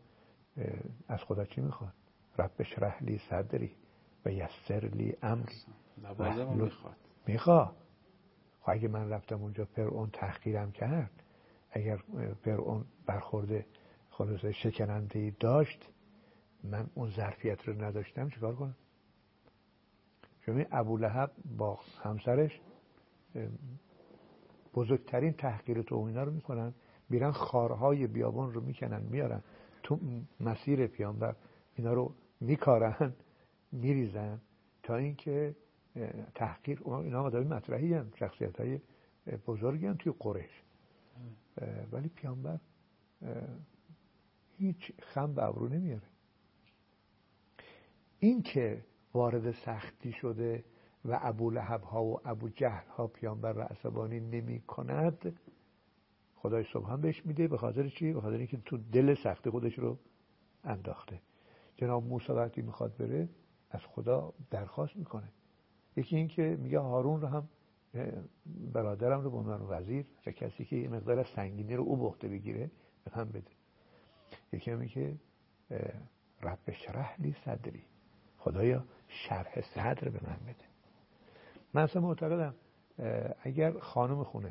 از خدا چی میخواد؟ رب اشرح لی صدری و یسر لی امری. لوازم میخواد میخواد. خب اگه من رفتم اونجا فرعون تحقیرم کرد، اگر فرعون برخورد خلاصه شکننده‌ای داشت، من اون ظرفیت رو نداشتم، چیکار کنم؟ شما ابولهب با همسرش بزرگترین تحقیر توهینا رو میکنن، میرن خارهای بیابان رو میکنن میارن تو مسیر پیامبر، اینا رو میکارن میریزن تا اینکه تحقیر. اینا آدمی مطرحی هم، شخصیت های بزرگی هم توی قریش، ولی پیامبر هیچ خم به ابرو نمیاره. این که وارد سختی شده و ابو لهب ها و ابو جهل ها پیامبر را عصبانی نمی کند، خدای سبحان بهش میده. به خاطر چی؟ به خاطر اینکه تو دل سختی خودش رو انداخته. جناب موسی وقتی میخواد بره از خدا درخواست میکنه. یکی این که میگه هارون رو هم برادرم رو به عنوان وزیر و کسی که یه مقدار از سنگینی رو او به عهده بگیره به من بده. یکی هم که رب اشرح لی صدری، خدایا شرح صدر به من بده. من اصلا معتقدم اگر خانم خونه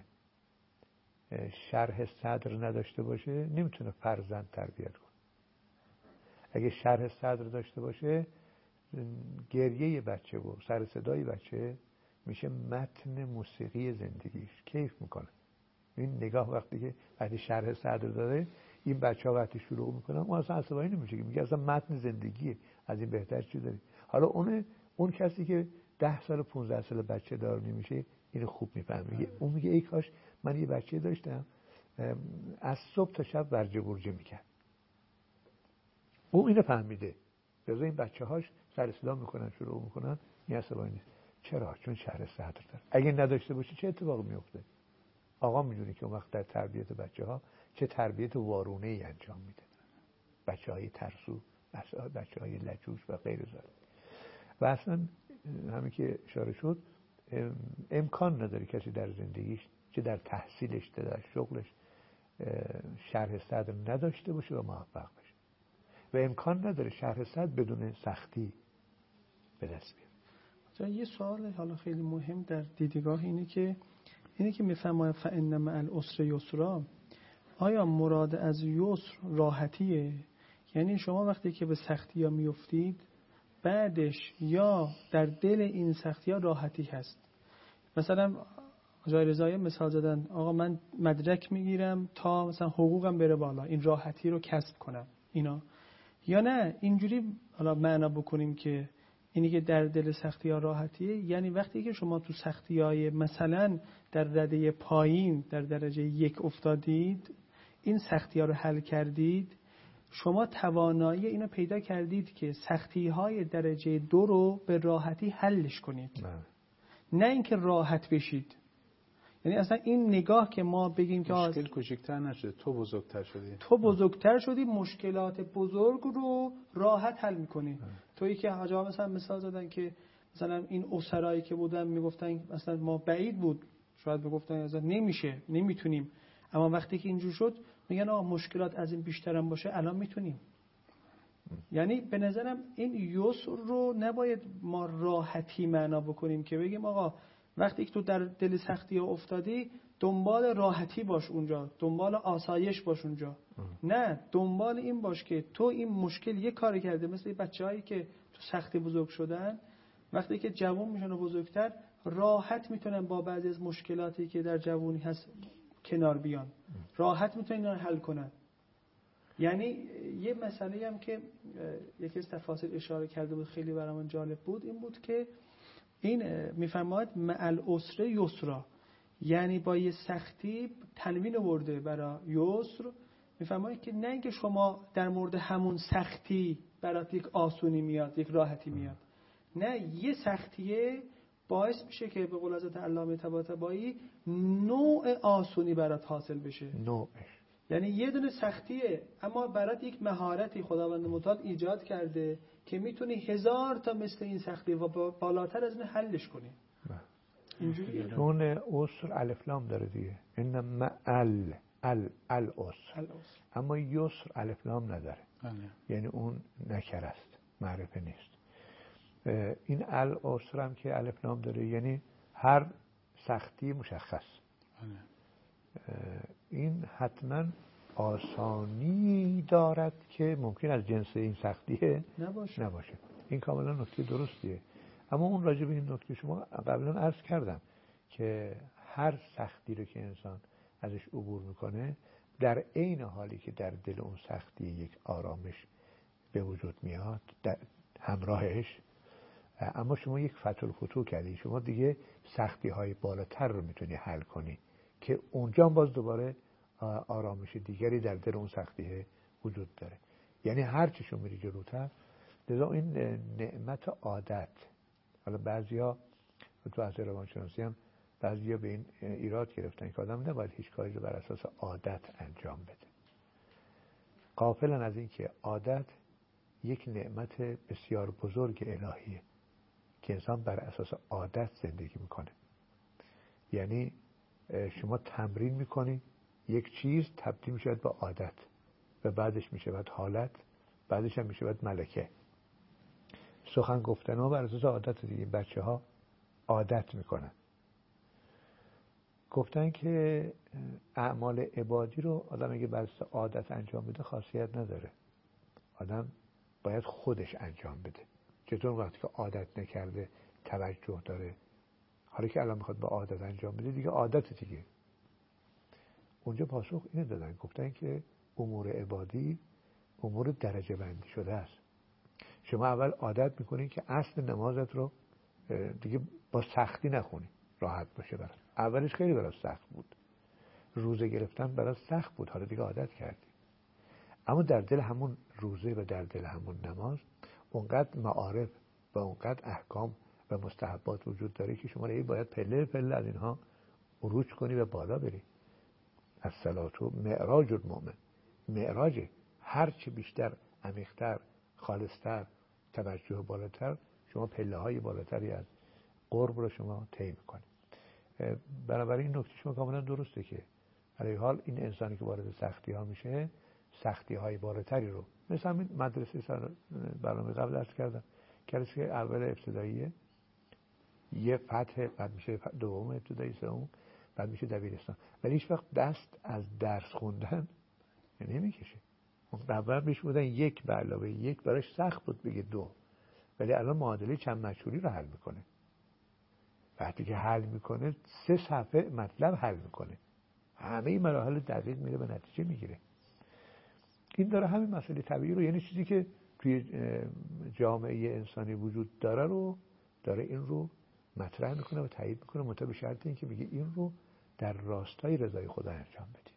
شرح صدر نداشته باشه نمیتونه فرزند تربیت کنه. اگه شرح صدر داشته باشه گریه بچه و سر صدای بچه میشه متن موسیقی زندگیش، کیف میکنه. این نگاه وقتی که وقتی شرح صدر داره این بچه ها وقتی شروع میکنن اون اصلا عصبانی نمیشه، میگه اصلا متن زندگیه، از این بهتر چی داری؟ حالا اون اون کسی که ده سال پونزده سال بچه دار نمیشه اینو خوب میفهمه. اون میگه ای کاش من یه بچه داشتم از صبح تا شب ورجه برجه میکرد. اون اینو فهمیده، لذا این بچه هاش سر صدا میکنن شروع میکنن این عصبانی نیست. چرا؟ چون شرح صدر داره. اگه نداشته باشه چه اتفاقی میفته؟ آقا میدونی که اون وقت در تربیت بچه ها چه تربیت وارونه ای انجام میده. بچه های ترسو، بچه های لجوج و غیر ذلک. و اصلا همین که اشاره شد امکان نداره کسی در زندگیش چه در تحصیلش چه در شغلش شرح صدر نداشته باشه و موفق بشه. و امکان نداره شرح صدر بدون سختی به دست بیاره. یه سوال حالا خیلی مهم در دیدگاه اینه که اینه که میفهمه فإن مع العسر یسرا، آیا مراد از یسر راحتیه؟ یعنی شما وقتی که به سختی ها میفتید بعدش یا در دل این سختی ها راحتی هست. مثلا آقای رضایی مثال زدن آقا من مدرک میگیرم تا مثلا حقوقم بره بالا، این راحتی رو کسب کنم اینا. یا نه اینجوری حالا معنا بکنیم که اینی که در دل سختی ها راحتیه، یعنی وقتی که شما تو سختی های مثلا در رده پایین در درجه یک افتادید، این سختی ها رو حل کردید، شما توانایی اینو پیدا کردید که سختی های درجه دو رو به راحتی حلش کنید. نه, نه اینکه راحت بشید. یعنی اصلا این نگاه که ما بگیم که مشکل کوچکتر نشده، تو بزرگتر شدی، تو بزرگتر شدی، مشکلات بزرگ رو راحت حل میکنی. تویی که حاجی مثلا مثال زدن که مثلا این اسرایی که بودن میگفتن مثلا ما بعید بود، شاید میگفتن اصلا نمیشه نمیتونیم، اما وقتی که اینجور شد میگن آقا مشکلات از این بیشترم باشه الان میتونیم. یعنی به نظرم این یسر رو نباید ما راحتی معنا بکنیم که بگیم آقا وقتی که تو در دل سختی ها افتادی دنبال راحتی باش اونجا، دنبال آسایش باش اونجا. اه. نه، دنبال این باش که تو این مشکل یه کاری کرده، مثل بچه‌هایی که تو سختی بزرگ شدن وقتی که جوان میشن و بزرگتر راحت میتونن با بعضی از مشکلاتی که در جوانی هست کنار بیان، راحت میتونن اینا رو حل کنن. یعنی یه مسئله هم که یکی از تفاصیل اشاره کرده بود خیلی برام جالب بود این بود که این میفرماید مع العسر یسرا، یعنی با یه سختی تنوین آورده برای یسر. میفرماید که نه اینکه شما در مورد همون سختی برات یک آسونی میاد، یک راحتی میاد، نه، یه سختیه باعث میشه که به قول حضرت علامه طباطبایی نوع آسونی برات حاصل بشه. نوعش یعنی یه دونه سختیه اما برات یک مهارتی خداوند متعال ایجاد کرده که میتونی هزار تا مثل این سختی و بالاتر از این حلش کنی. اینجوریه. چون عسر الف لام داره دیگه، این معل ال العسر، اما یسر الف لام نداره. بله. یعنی اون نکره است، معرفه نیست. این العسر هم که الف لام داره یعنی هر سختی مشخص. بله. این حتما آسانی دارد که ممکن از جنس این سختیه نباشه. نباشه. این کاملا نکته درستیه. اما اون راجع به این نکته شما قبلا عرض کردم که هر سختی رو که انسان ازش عبور میکنه در عین حالی که در دل اون سختی یک آرامش به وجود میاد در همراهش، اما شما یک فتح الفتوح کردی، شما دیگه سختی های بالاتر رو میتونی حل کنی که اونجا باز دوباره آرامش دیگری در دل اون سختیه وجود داره. یعنی هر چی شما میری جلوتر، لذا این نعمت عادت، حالا بعضیا تو اصل روانشناسی هم بعضیا به این ایراد گرفتن که آدم نباید هیچ کاری رو بر اساس عادت انجام بده، غافلن از این که عادت یک نعمت بسیار بزرگ الهیه که انسان بر اساس عادت زندگی میکنه. یعنی شما تمرین میکنی یک چیز تبدیل میشه به عادت و بعدش میشه بعد حالت، بعدش هم میشه بعد ملکه. سخن گفتن ها بر اساس عادت دیگه. بچه ها عادت میکنن. گفتن که اعمال عبادی رو آدم اگه بر اساس عادت انجام بده خاصیت نداره. آدم باید خودش انجام بده. چطور وقتی که عادت نکرده توجه داره، حالا که الان میخواد با عادت انجام بده دیگه عادت دیگه. اونجا پاسخ اینو دادن، گفتن که امور عبادی امور درجه بندی شده است. شما اول عادت میکنین که اصل نمازت رو دیگه با سختی نخونی، راحت باشه برات. اولش خیلی برات سخت بود، روزه گرفتن برات سخت بود، حالا دیگه عادت کردی. اما در دل همون روزه و در دل همون نماز اونقدر معارف و اونقدر احکام و مستحبات وجود داره که شما باید پله پله از اینها عروج کنی و بالا بری. الصلاة معراج المؤمن. معراج هر چی بیشتر، عمیق‌تر، خالص‌تر، توجه بالاتر، شما پله های بالاتری از قرب رو شما طی می‌کنید. بنابراین این نکته شما کاملا درسته که علی حال این انسانی که وارد سختی ها میشه سختی های بالاتری رو، مثلا همین مدرسه سر برنامه قبل درس کردم کلاسی که اول ابتداییه یه فتح، بعد میشه دوم ابتدایی، سوم، بعد میشه دبیرستان، ولی هیچ وقت دست از درس خوندن نمیکشه. اون قبلا بهش بودن یک به علاوه یک براش سخت بود بگه دو، ولی الان معادله چند مجهولی رو حل میکنه. وقتی که حل میکنه سه صفحه مطلب حل میکنه، همه این مراحل دقیق میره به نتیجه میگیره. این داره همین مسئله طبیعی رو، یعنی چیزی که توی جامعه انسانی وجود داره رو داره این رو مطرح میکنه و تایید میکنه، مطابق شرط این که میگه این رو در راستای رضای خدا انجام بدید.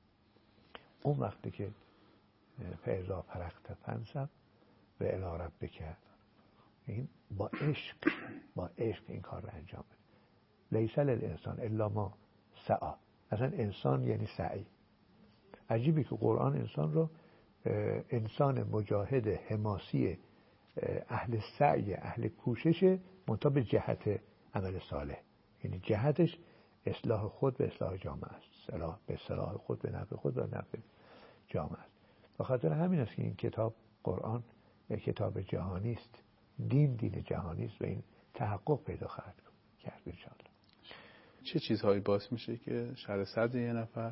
اون وقتی که فاذا فرغت فانصب و الی ربک، این با عشق با عشق این کار رو انجام بده. لیس للانسان الا ما سعی. اصلا انسان یعنی سعی. عجیبه که قرآن انسان رو انسان مجاهد حماسی اهل سعی اهل کوشش منتها به جهت عمل صالح، یعنی جهتش اصلاح خود به اصلاح جامعه است، اصلاح به اصلاح خود به نفع خود و نفع جامعه است. به خاطر همین است که این کتاب قرآن کتاب جهانی است، دین دین جهانی است و این تحقق پیدا خواهد کرد ان شاء الله. چه چیزهایی باعث میشه که شرح صدر یه نفر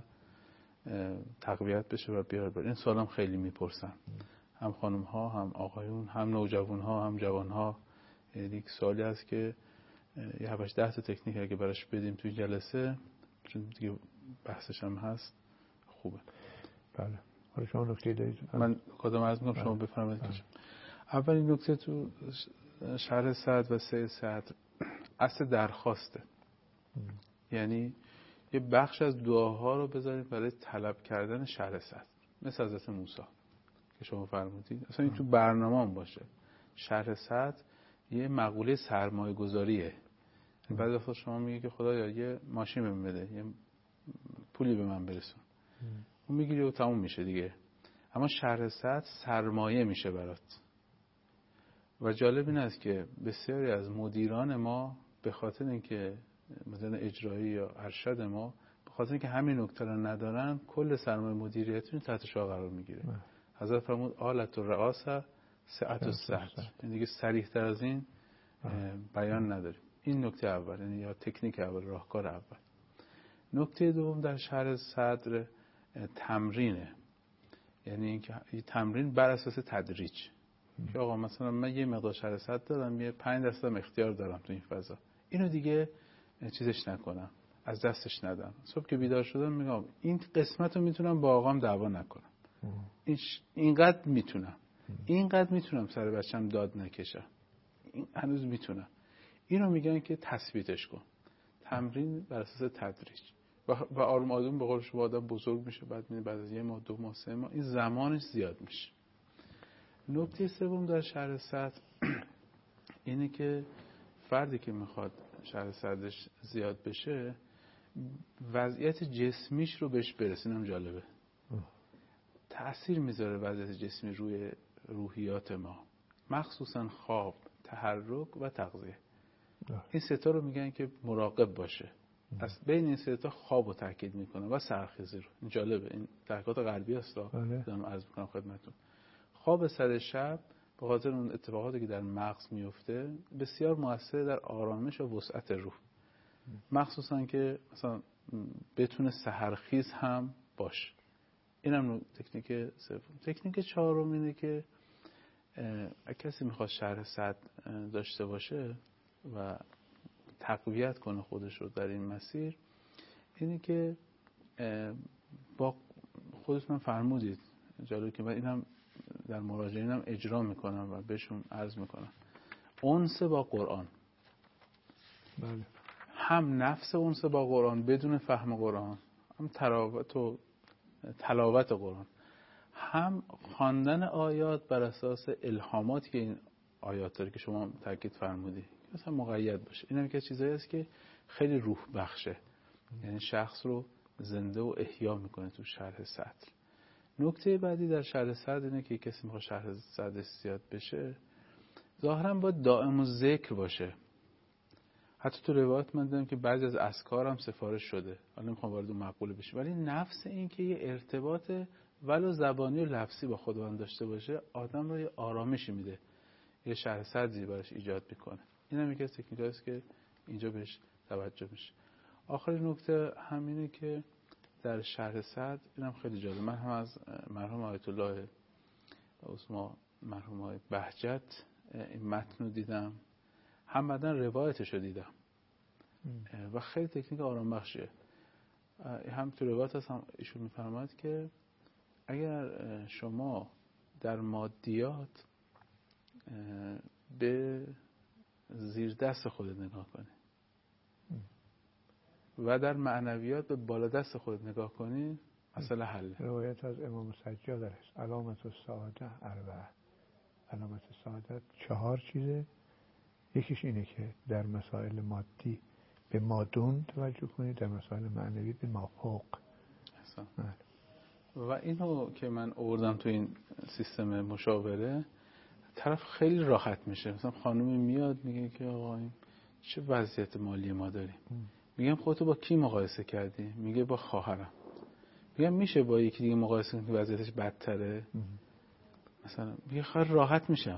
تقویت بشه و بیاره بره؟ این سوالم خیلی میپرسن، هم خانم ها هم آقایون هم نوجوان ها هم جوان ها. یک سوالی هست که یه هفتش ده تا تکنیک اگه براش بدیم توی جلسه، چون دیگه بحثش هم هست، خوبه. بله. حالا شما نکته دارید؟ من کدام عرض میکنم شما بفرمایید. اولین نکته تو شرح صدر و سه صدر اصل درخواسته. م. یعنی یه بخش از دعاها رو بذاریم برای طلب کردن شرح صدر، مثل حضرت موسی که شما فرمودید. اصلا این تو برنامه هم باشه. شرح صدر یه مقوله سرمایه گذاریه. بعد وقتا شما میگه که خدایا یه ماشین بهم بده، یه پولی به من برسون، اون میگیری و تموم میشه دیگه. اما شرح صدر سرمایه میشه برات. و جالب این است که بسیاری از مدیران ما به خاطر اینکه مثلا اجرایی یا ارشد ما به خاطر اینکه همین نکته رو ندارن، کل سرمایه مدیریتشون تحت شعار قرار میگیره. حضرت فرمود آلت الرئاسه سعت الصدر، یعنی دیگه صریح تر از این بیان نداریم. این نکته اول، یعنی یا تکنیک اول، راهکار اول. نکته دوم در شرح صدر تمرینه، یعنی اینکه تمرین بر اساس تدریج، که آقا مثلا من یه مقدار شرح صدر دارم، یه پنج درصد اختیار دارم تو این فضا، اینو دیگه چیزش نکنم، از دستش ندم. صبح که بیدار شدم میگم این قسمت رو میتونم با آقام دعوا نکنم، اینقدر میتونم، اینقدر میتونم سر بچم داد نکشم، این هنوز میتونم. اینو میگن که تثبیتش کن. تمرین بر اساس تدریج و, و آروم آروم به قول شما آدم بزرگ میشه. بعد میبینی بعد از یه ماه، دو ماه، سه ماه این زمانش زیاد میشه. نکته سوم در شرح صدر اینه که فردی که میخواد شرح صدرش زیاد بشه وضعیت جسمیش رو بهش برسه. اینم جالبه، تأثیر میذاره وضعیت جسمی روی روحیات ما، مخصوصا خواب، تحرک و تغذیه. این سه تا رو میگن که مراقب باشه. از بین این سه تا خواب رو تاکید میکنه و سرخیزی رو. این جالبه، این تحقیقات غربی است. دارم عرض میکنم خدمتتون. خواب سر شب به خاطر اون اتفاقاتی که در مغز میفته بسیار موثر در آرامش و وسعت روح، مخصوصا که مثلا بتونه سحرخیز هم باشه. اینم تکنیک سوم. تکنیک چهارم اینه که اگه کسی میخواد شرح صدر داشته باشه و تقویت کنه خودش رو در این مسیر، اینه که با خودتون فرمودید جالب که من اینم در مراجعین هم اجرا میکنم و بهشون عرض میکنم، انس با قرآن. بله. هم نفس انس با قرآن بدون فهم قرآن، هم تلاوت و تلاوت قرآن، هم خواندن آیات بر اساس الهاماتی که این آیات داره که شما تاکید فرمودی مثلا مقید باشه. این هم که چیزایی است که خیلی روح بخشه، یعنی شخص رو زنده و احیا میکنه تو شرح صدر. نکته بعدی در شرح صدر اینه که کسی میخواد شرح صدر زیاد بشه ظاهرا باید دائم و ذکر باشه. حتی تو روایت من دیدم که بعضی از اذکار هم سفارش شده، حالا نمیخوام وارد اون مقوله بشم، ولی نفس این که یه ارتباط ولو زبانی و لفظی با خداوند داشته باشه آدم رو یه آرامشی میده، یه شرح صدری براش ایجاد میکنه. این هم یکی از تکنیکایی است که اینجا بهش توجه میشه. آخرین نکته همینه که در شرح صدر اینم خیلی جالب، من هم از مرحوم آیت الله عثمان مرحوم آقای بهجت این متن رو دیدم، هم بعدن روایتش رو دیدم و خیلی تکنیک آرام بخشیه. هم تو روایت هست هم ایشون میفرماید که اگر شما در مادیات به زیر دست خودت نگاه کنی و در معنویات به بالا دست خودت نگاه کنی مسئله حله. روایت از امام سجاد است، علامت السعادة اربعه. علامت سعادت چهار چیزه. یکیش اینه که در مسائل مادی به مادون توجه کنید، در مسائل معنوی به مافوق. و اینو که من آوردم تو این سیستم مشاوره، طرف خیلی راحت میشه. مثلا خانومی میاد میگه که آقا این چه وضعیت مالی ما داریم؟ میگم خودتو با کی مقایسه کردی؟ میگه با خواهرم. میگم میشه با یکی دیگه مقایسه کنی که وضعیتش بدتره؟ مثلا میگه خیلی راحت میشم.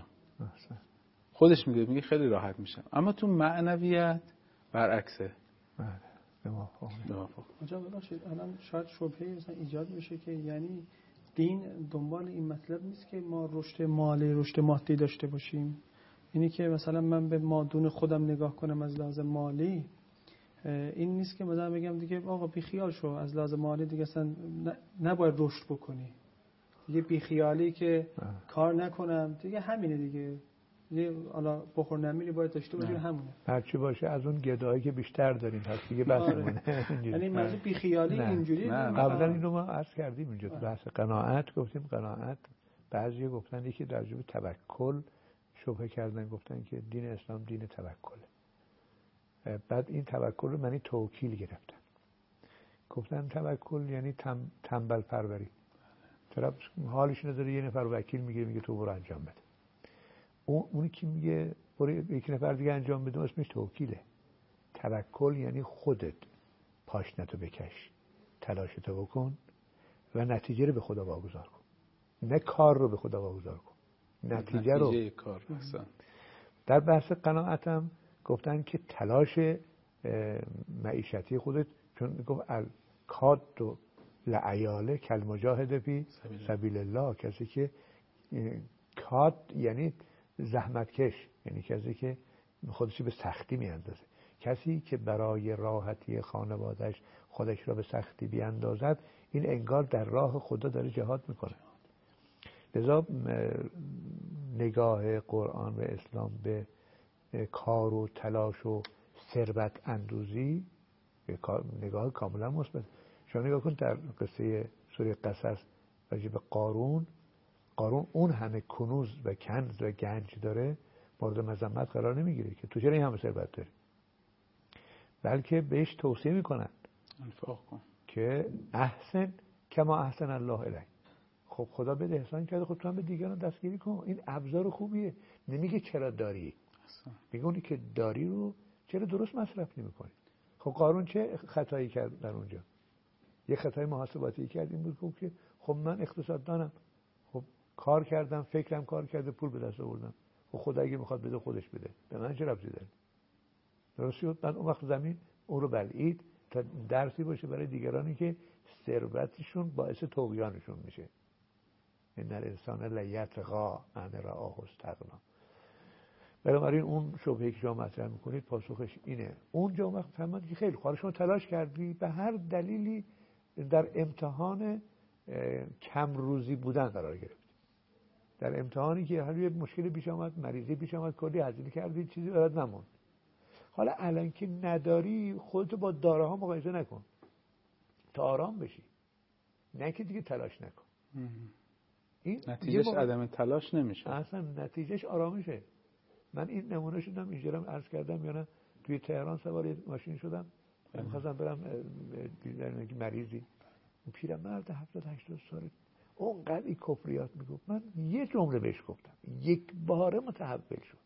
خودش میگه میگه خیلی راحت میشم. اما تو معنویت برعکسه. بله. موافق. موافق. آنجا ببخشید الان شاید شبهه مثلا ایجاد میشه که یعنی دین دنبال این مطلب نیست که ما رشد مالی رشد مادی داشته باشیم. اینی که مثلا من به مادون خودم نگاه کنم از لحاظ مالی، این نیست که مثلا بگم دیگه آقا بی خیال شو از لحاظ مالی دیگه اصلا نباید رشد بکنی، دیگه بی خیالی که اه. کار نکنم دیگه همینه دیگه، دیگه حالا بخور نمیری باید داشته باشی همونه. هرچی باشه از اون گدایی که بیشتر داریم پس دیگه بسمونه. یعنی موضوع بی خیالی اینجوری قبلا اینو ما عرض کردیم اینجا تو بحث قناعت گفتیم. قناعت بعضی گفتن یکی در جواب توکل شبهه کردن، گفتن که دین اسلام دین توکله. بعد این توکل رو معنی توکیل گرفتن، گفتن توکل یعنی تم، تنبل پروری. طرف حالش نداره یه نفر وکیل میگه میگه تو برو انجام بده، اون اونی که میگه برو یک نفر دیگه انجام بده اسمش توکیله. توکل یعنی خودت پاشنتو بکش، تلاشتو بکن و نتیجه رو به خدا واگذار کن، نه کار رو به خدا واگذار کن، نتیجه رو. نتیجه کار هستن. در بحث قناعتم گفتن که تلاش معیشتی خودت، چون گفت الکاد و لعیاله کل مجاهد فی سبیل الله، کسی که کاد یعنی زحمتکش، یعنی کسی که خودش به سختی میاندازه. کسی که برای راحتی خانوادهش خودش را به سختی بیاندازد این انگار در راه خدا داره جهاد میکنه. لذا نگاه قرآن و اسلام به کار و تلاش و ثروت اندوزی نگاه کاملا مثبت. شما نگاه کن در قصه سوره قصص راجع به قارون، قارون اون همه کنوز و کنز و گنج داره مورد مذمت قرار نمیگیره که تو چرا این همه ثروت داری، بلکه بهش توصیه میکنن انفاق کن که احسن کما احسن الله الیک، خب خدا بهت احسان کرده، خب تو هم به دیگران دستگیری کن. این ابزار خوبیه. نمیگه چرا داری، میگه اونی که داری رو چرا درست مصرف نمی‌کنی. خب قارون چه خطایی کرد در اونجا؟ یه خطای محاسباتی کرد، این بود که خب من اقتصاد دانم، خب کار کردم، فکرم کار کرده، پول به دست آوردم، خب خدا اگه میخواد بده خودش بده، به من چه ربطی داره؟ درست شد؟ بعد اون وقت زمین اون رو بلعید تا درسی باشه برای دیگرانی که ثروتشون باعث طغیانشون میشه. ان الانسان لیطغی ان رآه استغنا. بنابراین اون شبهه‌ای که شما مطرح میکنید پاسخش اینه. اونجا اون وقت فهمید که خیلی خب شما تلاش کردی به هر دلیلی در امتحان کم روزی بودن قرار گرفتی، در امتحانی که هر یه مشکلی پیش آمد، مریضی پیش آمد، کلی هزینه کردی، چیزی برات نموند. حالا الان که نداری خودتو با داراها مقایسه نکن تا آرام بشی، نه که دیگه تلاش نکن. این نتیجهش عدم تلاش نمیشه، اصلا نتیجهش آرامشه. من این نمونه شدم اینجا هم عرض کردم یا نه، توی تهران سوار ماشین شدم می‌خواستم برم دیدن یک مریضی، اون پیرمرد هفتاد هشتاد ساله اونقدر کفریات میگفت، من یه جمله بهش گفتم، یک باره متحول شد.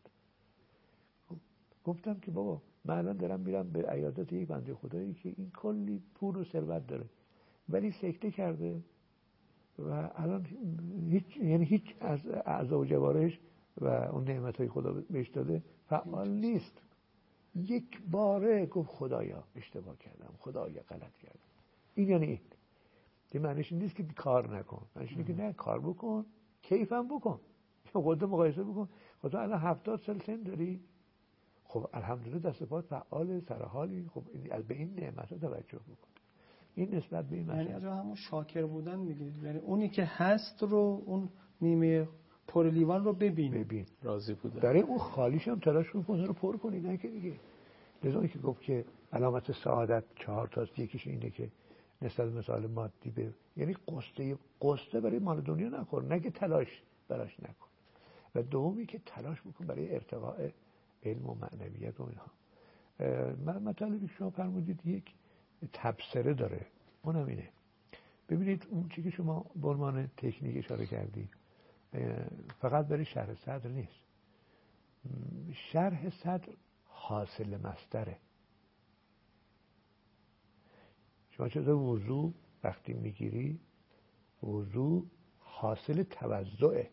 گفتم که بابا من الان دارم میرم به عیادت یک بنده خدایی که این کلی پول و ثروت داره ولی سکته کرده و الان هیچ، یعنی هیچ از اعضا و جوارحش و اون نعمتهای خدا بهش داده فعال نیست. یک باره گفت خدایا اشتباه کردم، خدایا غلط کردم. این یعنی این که معنیش نیست که کار نکن، معنیش اینه که نه، کار بکن، کیفم بکن، خودت مقایسه بکن. خدا الان هفتاد سال سن داری، خب الحمدلله دست پات فعال، سر حالی، خب به این نعمت‌ها توجه بکن. این نسبت به این مسئله، یعنی از همون شاکر بودن دیگه، یعنی اونی که هست رو، اون نیمه پر لیوان رو ببین، ببین راضی بوده، برای اون خالیش هم تلاش کن رو پر کنی، نه که دیگه. لذا که گفت که علامت سعادت چهار تاست، یکیش اینه که نسبت مثال مادی به، یعنی قصه قصه برای مال دنیا نخور، نه که تلاش براش نکن. و دومی که تلاش بکن برای ارتقاء علم و معنویت و اینها. من مطالبی که شما فرمودید یک تبصره داره، اونم اینه. ببینید اون چیزی که شما به عنوان تکنیک اشاره کردی فقط برای شرح صدر نیست. شرح صدر حاصل مصدره. شما چطور وضو وقتی میگیری، وضو حاصل توضعه،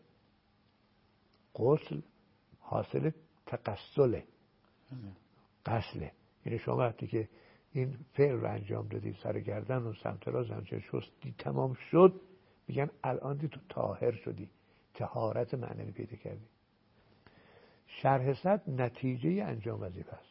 غسل حاصل تغسله، غسله. یعنی شما وقتی که این فعل رو انجام دادی، سر گردن و سمت راست همچنین شستی تمام شد، میگن الان دی تو طاهر شدی، طهارت معنوی پیدا کردی. شرح صدر نتیجه انجام وظیفه است.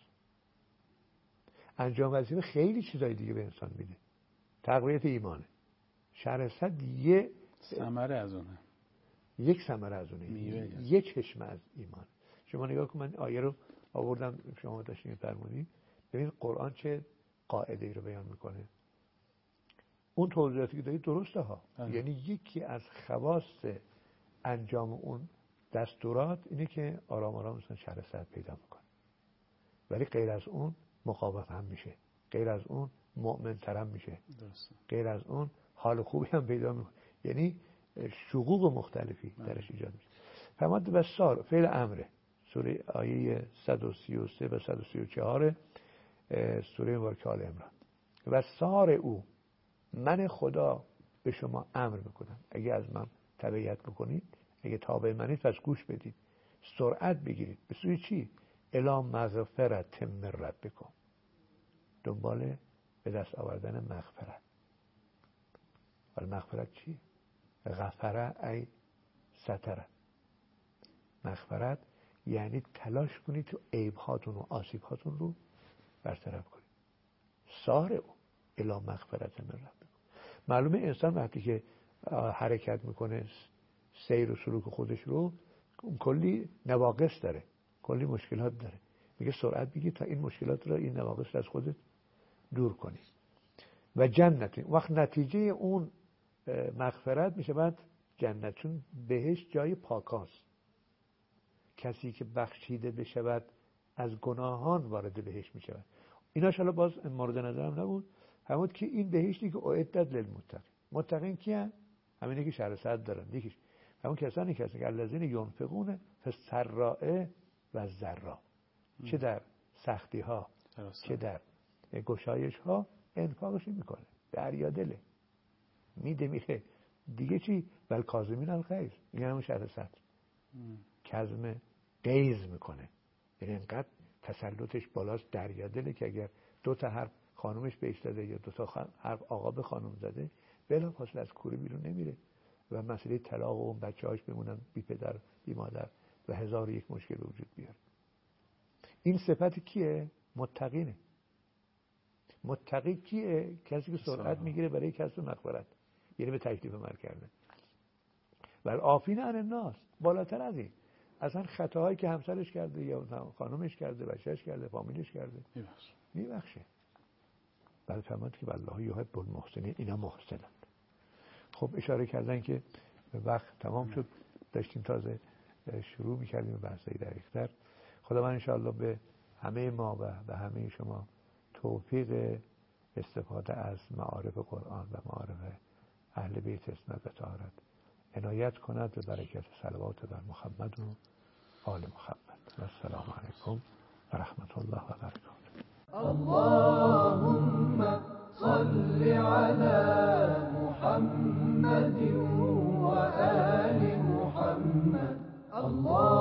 انجام وظیفه خیلی چیزای دیگه به انسان میده، تقویت ایمانه. شرح صدر یه ثمره از اونه، یک ثمره از اونه، یه چشمه از ایمان. شما نگاه کن، من آیه رو آوردم شما داشتین فرمودید، ببین قرآن چه قاعده ای رو بیان میکنه. اون توضیحاتی که دارید درسته ها، اه. یعنی یکی از خواص انجام اون دستورات اینه که آرام آرام مثلا شرح صدر پیدا میکنه، ولی غیر از اون مخاوف هم میشه، غیر از اون مؤمن تر هم میشه، درسته. غیر از اون حال خوبی هم پیدا میکنه، یعنی شقوق مختلفی درش ایجاد میشه. فرمود بسار فعل امره، سوره آیه صد و سی و سه و صد و سی و چهار سوره مبارکه آل عمران. و سار او، من خدا به شما امر میکنم اگه از من تبعیت بکنید، اگه تابع منید پس گوش بدید، سرعت بگیرید به سوی چی؟ الی مغفرت من ربکم، دنبال به دست آوردن مغفرت. ولی مغفرت چی؟ غفره ای ستره. مغفرت یعنی تلاش کنید تو عیب‌هاتون و آسیب‌هاتون رو برطرف کنید. سار او الی مغفرت من ربکم. معلومه انسان وقتی که حرکت میکنه، سیر و سلوک خودش رو، کلی نواقص داره، کلی مشکلات داره، میگه سرعت بگیر تا این مشکلات رو، این نواقص رو از خودت دور کنی. و جنت، وقت نتیجه اون مغفرت میشه بعد جنت، چون بهشت جای پاکاست. کسی که بخشیده بشود از گناهان وارد بهشت میشود. ایناش حالا باز مورد نظرم نبود، همون که این بهشتی که اعدت للمتقین. متقین کیان؟ همینه که شر صد دارن. یکیش همون کسانی که هستن که الذین ینفقون فی السراء و ضراء، چه در سختی ها چه در گشایش ها انفاقش میکنه، دریا دله، میده میره. دیگه چی؟ بل کاظمین الغیظ، این همون شر صد، کظم غیظ میکنه. یعنی انقدر تسلطش بالاست، دریا دله که اگر دو تا حرف خانومش بهش داده یا دو تا حرف آقا به خانوم زده، بلا فاصله از کوره بیرون نمیره و مسئله طلاق و اون بچه‌هاش بمونن بی پدر بی مادر و هزار و یک مشکل به وجود بیاره. این صفت کیه؟ متقینه. متقی کیه؟ کسی که سرعت میگیره برای کسب مغفرت، یعنی به تکلیف عمل کردن. ولی عافین عن الناس، بالاتر از این، اصلا خطاهایی که همسرش کرده یا خانومش کرده، بچه‌ش کرده، فامیلش کرده، میبخشه میبخشه. بعد فرمود که والله یحب المحسنین، اینا محسنن. خب اشاره کردن که وقت تمام شد، داشتیم تازه شروع میکردیم بحثای دقیق‌تر. خدا من انشاءالله به همه ما و به همه شما توفیق استفاده از معارف قرآن و معارف اهل بیت عصمت و طهارت عنایت کند به برکت صلوات بر محمد و آل محمد. و السلام علیکم و رحمت الله و برکاته. اللهم صل على محمد و آل محمد. الله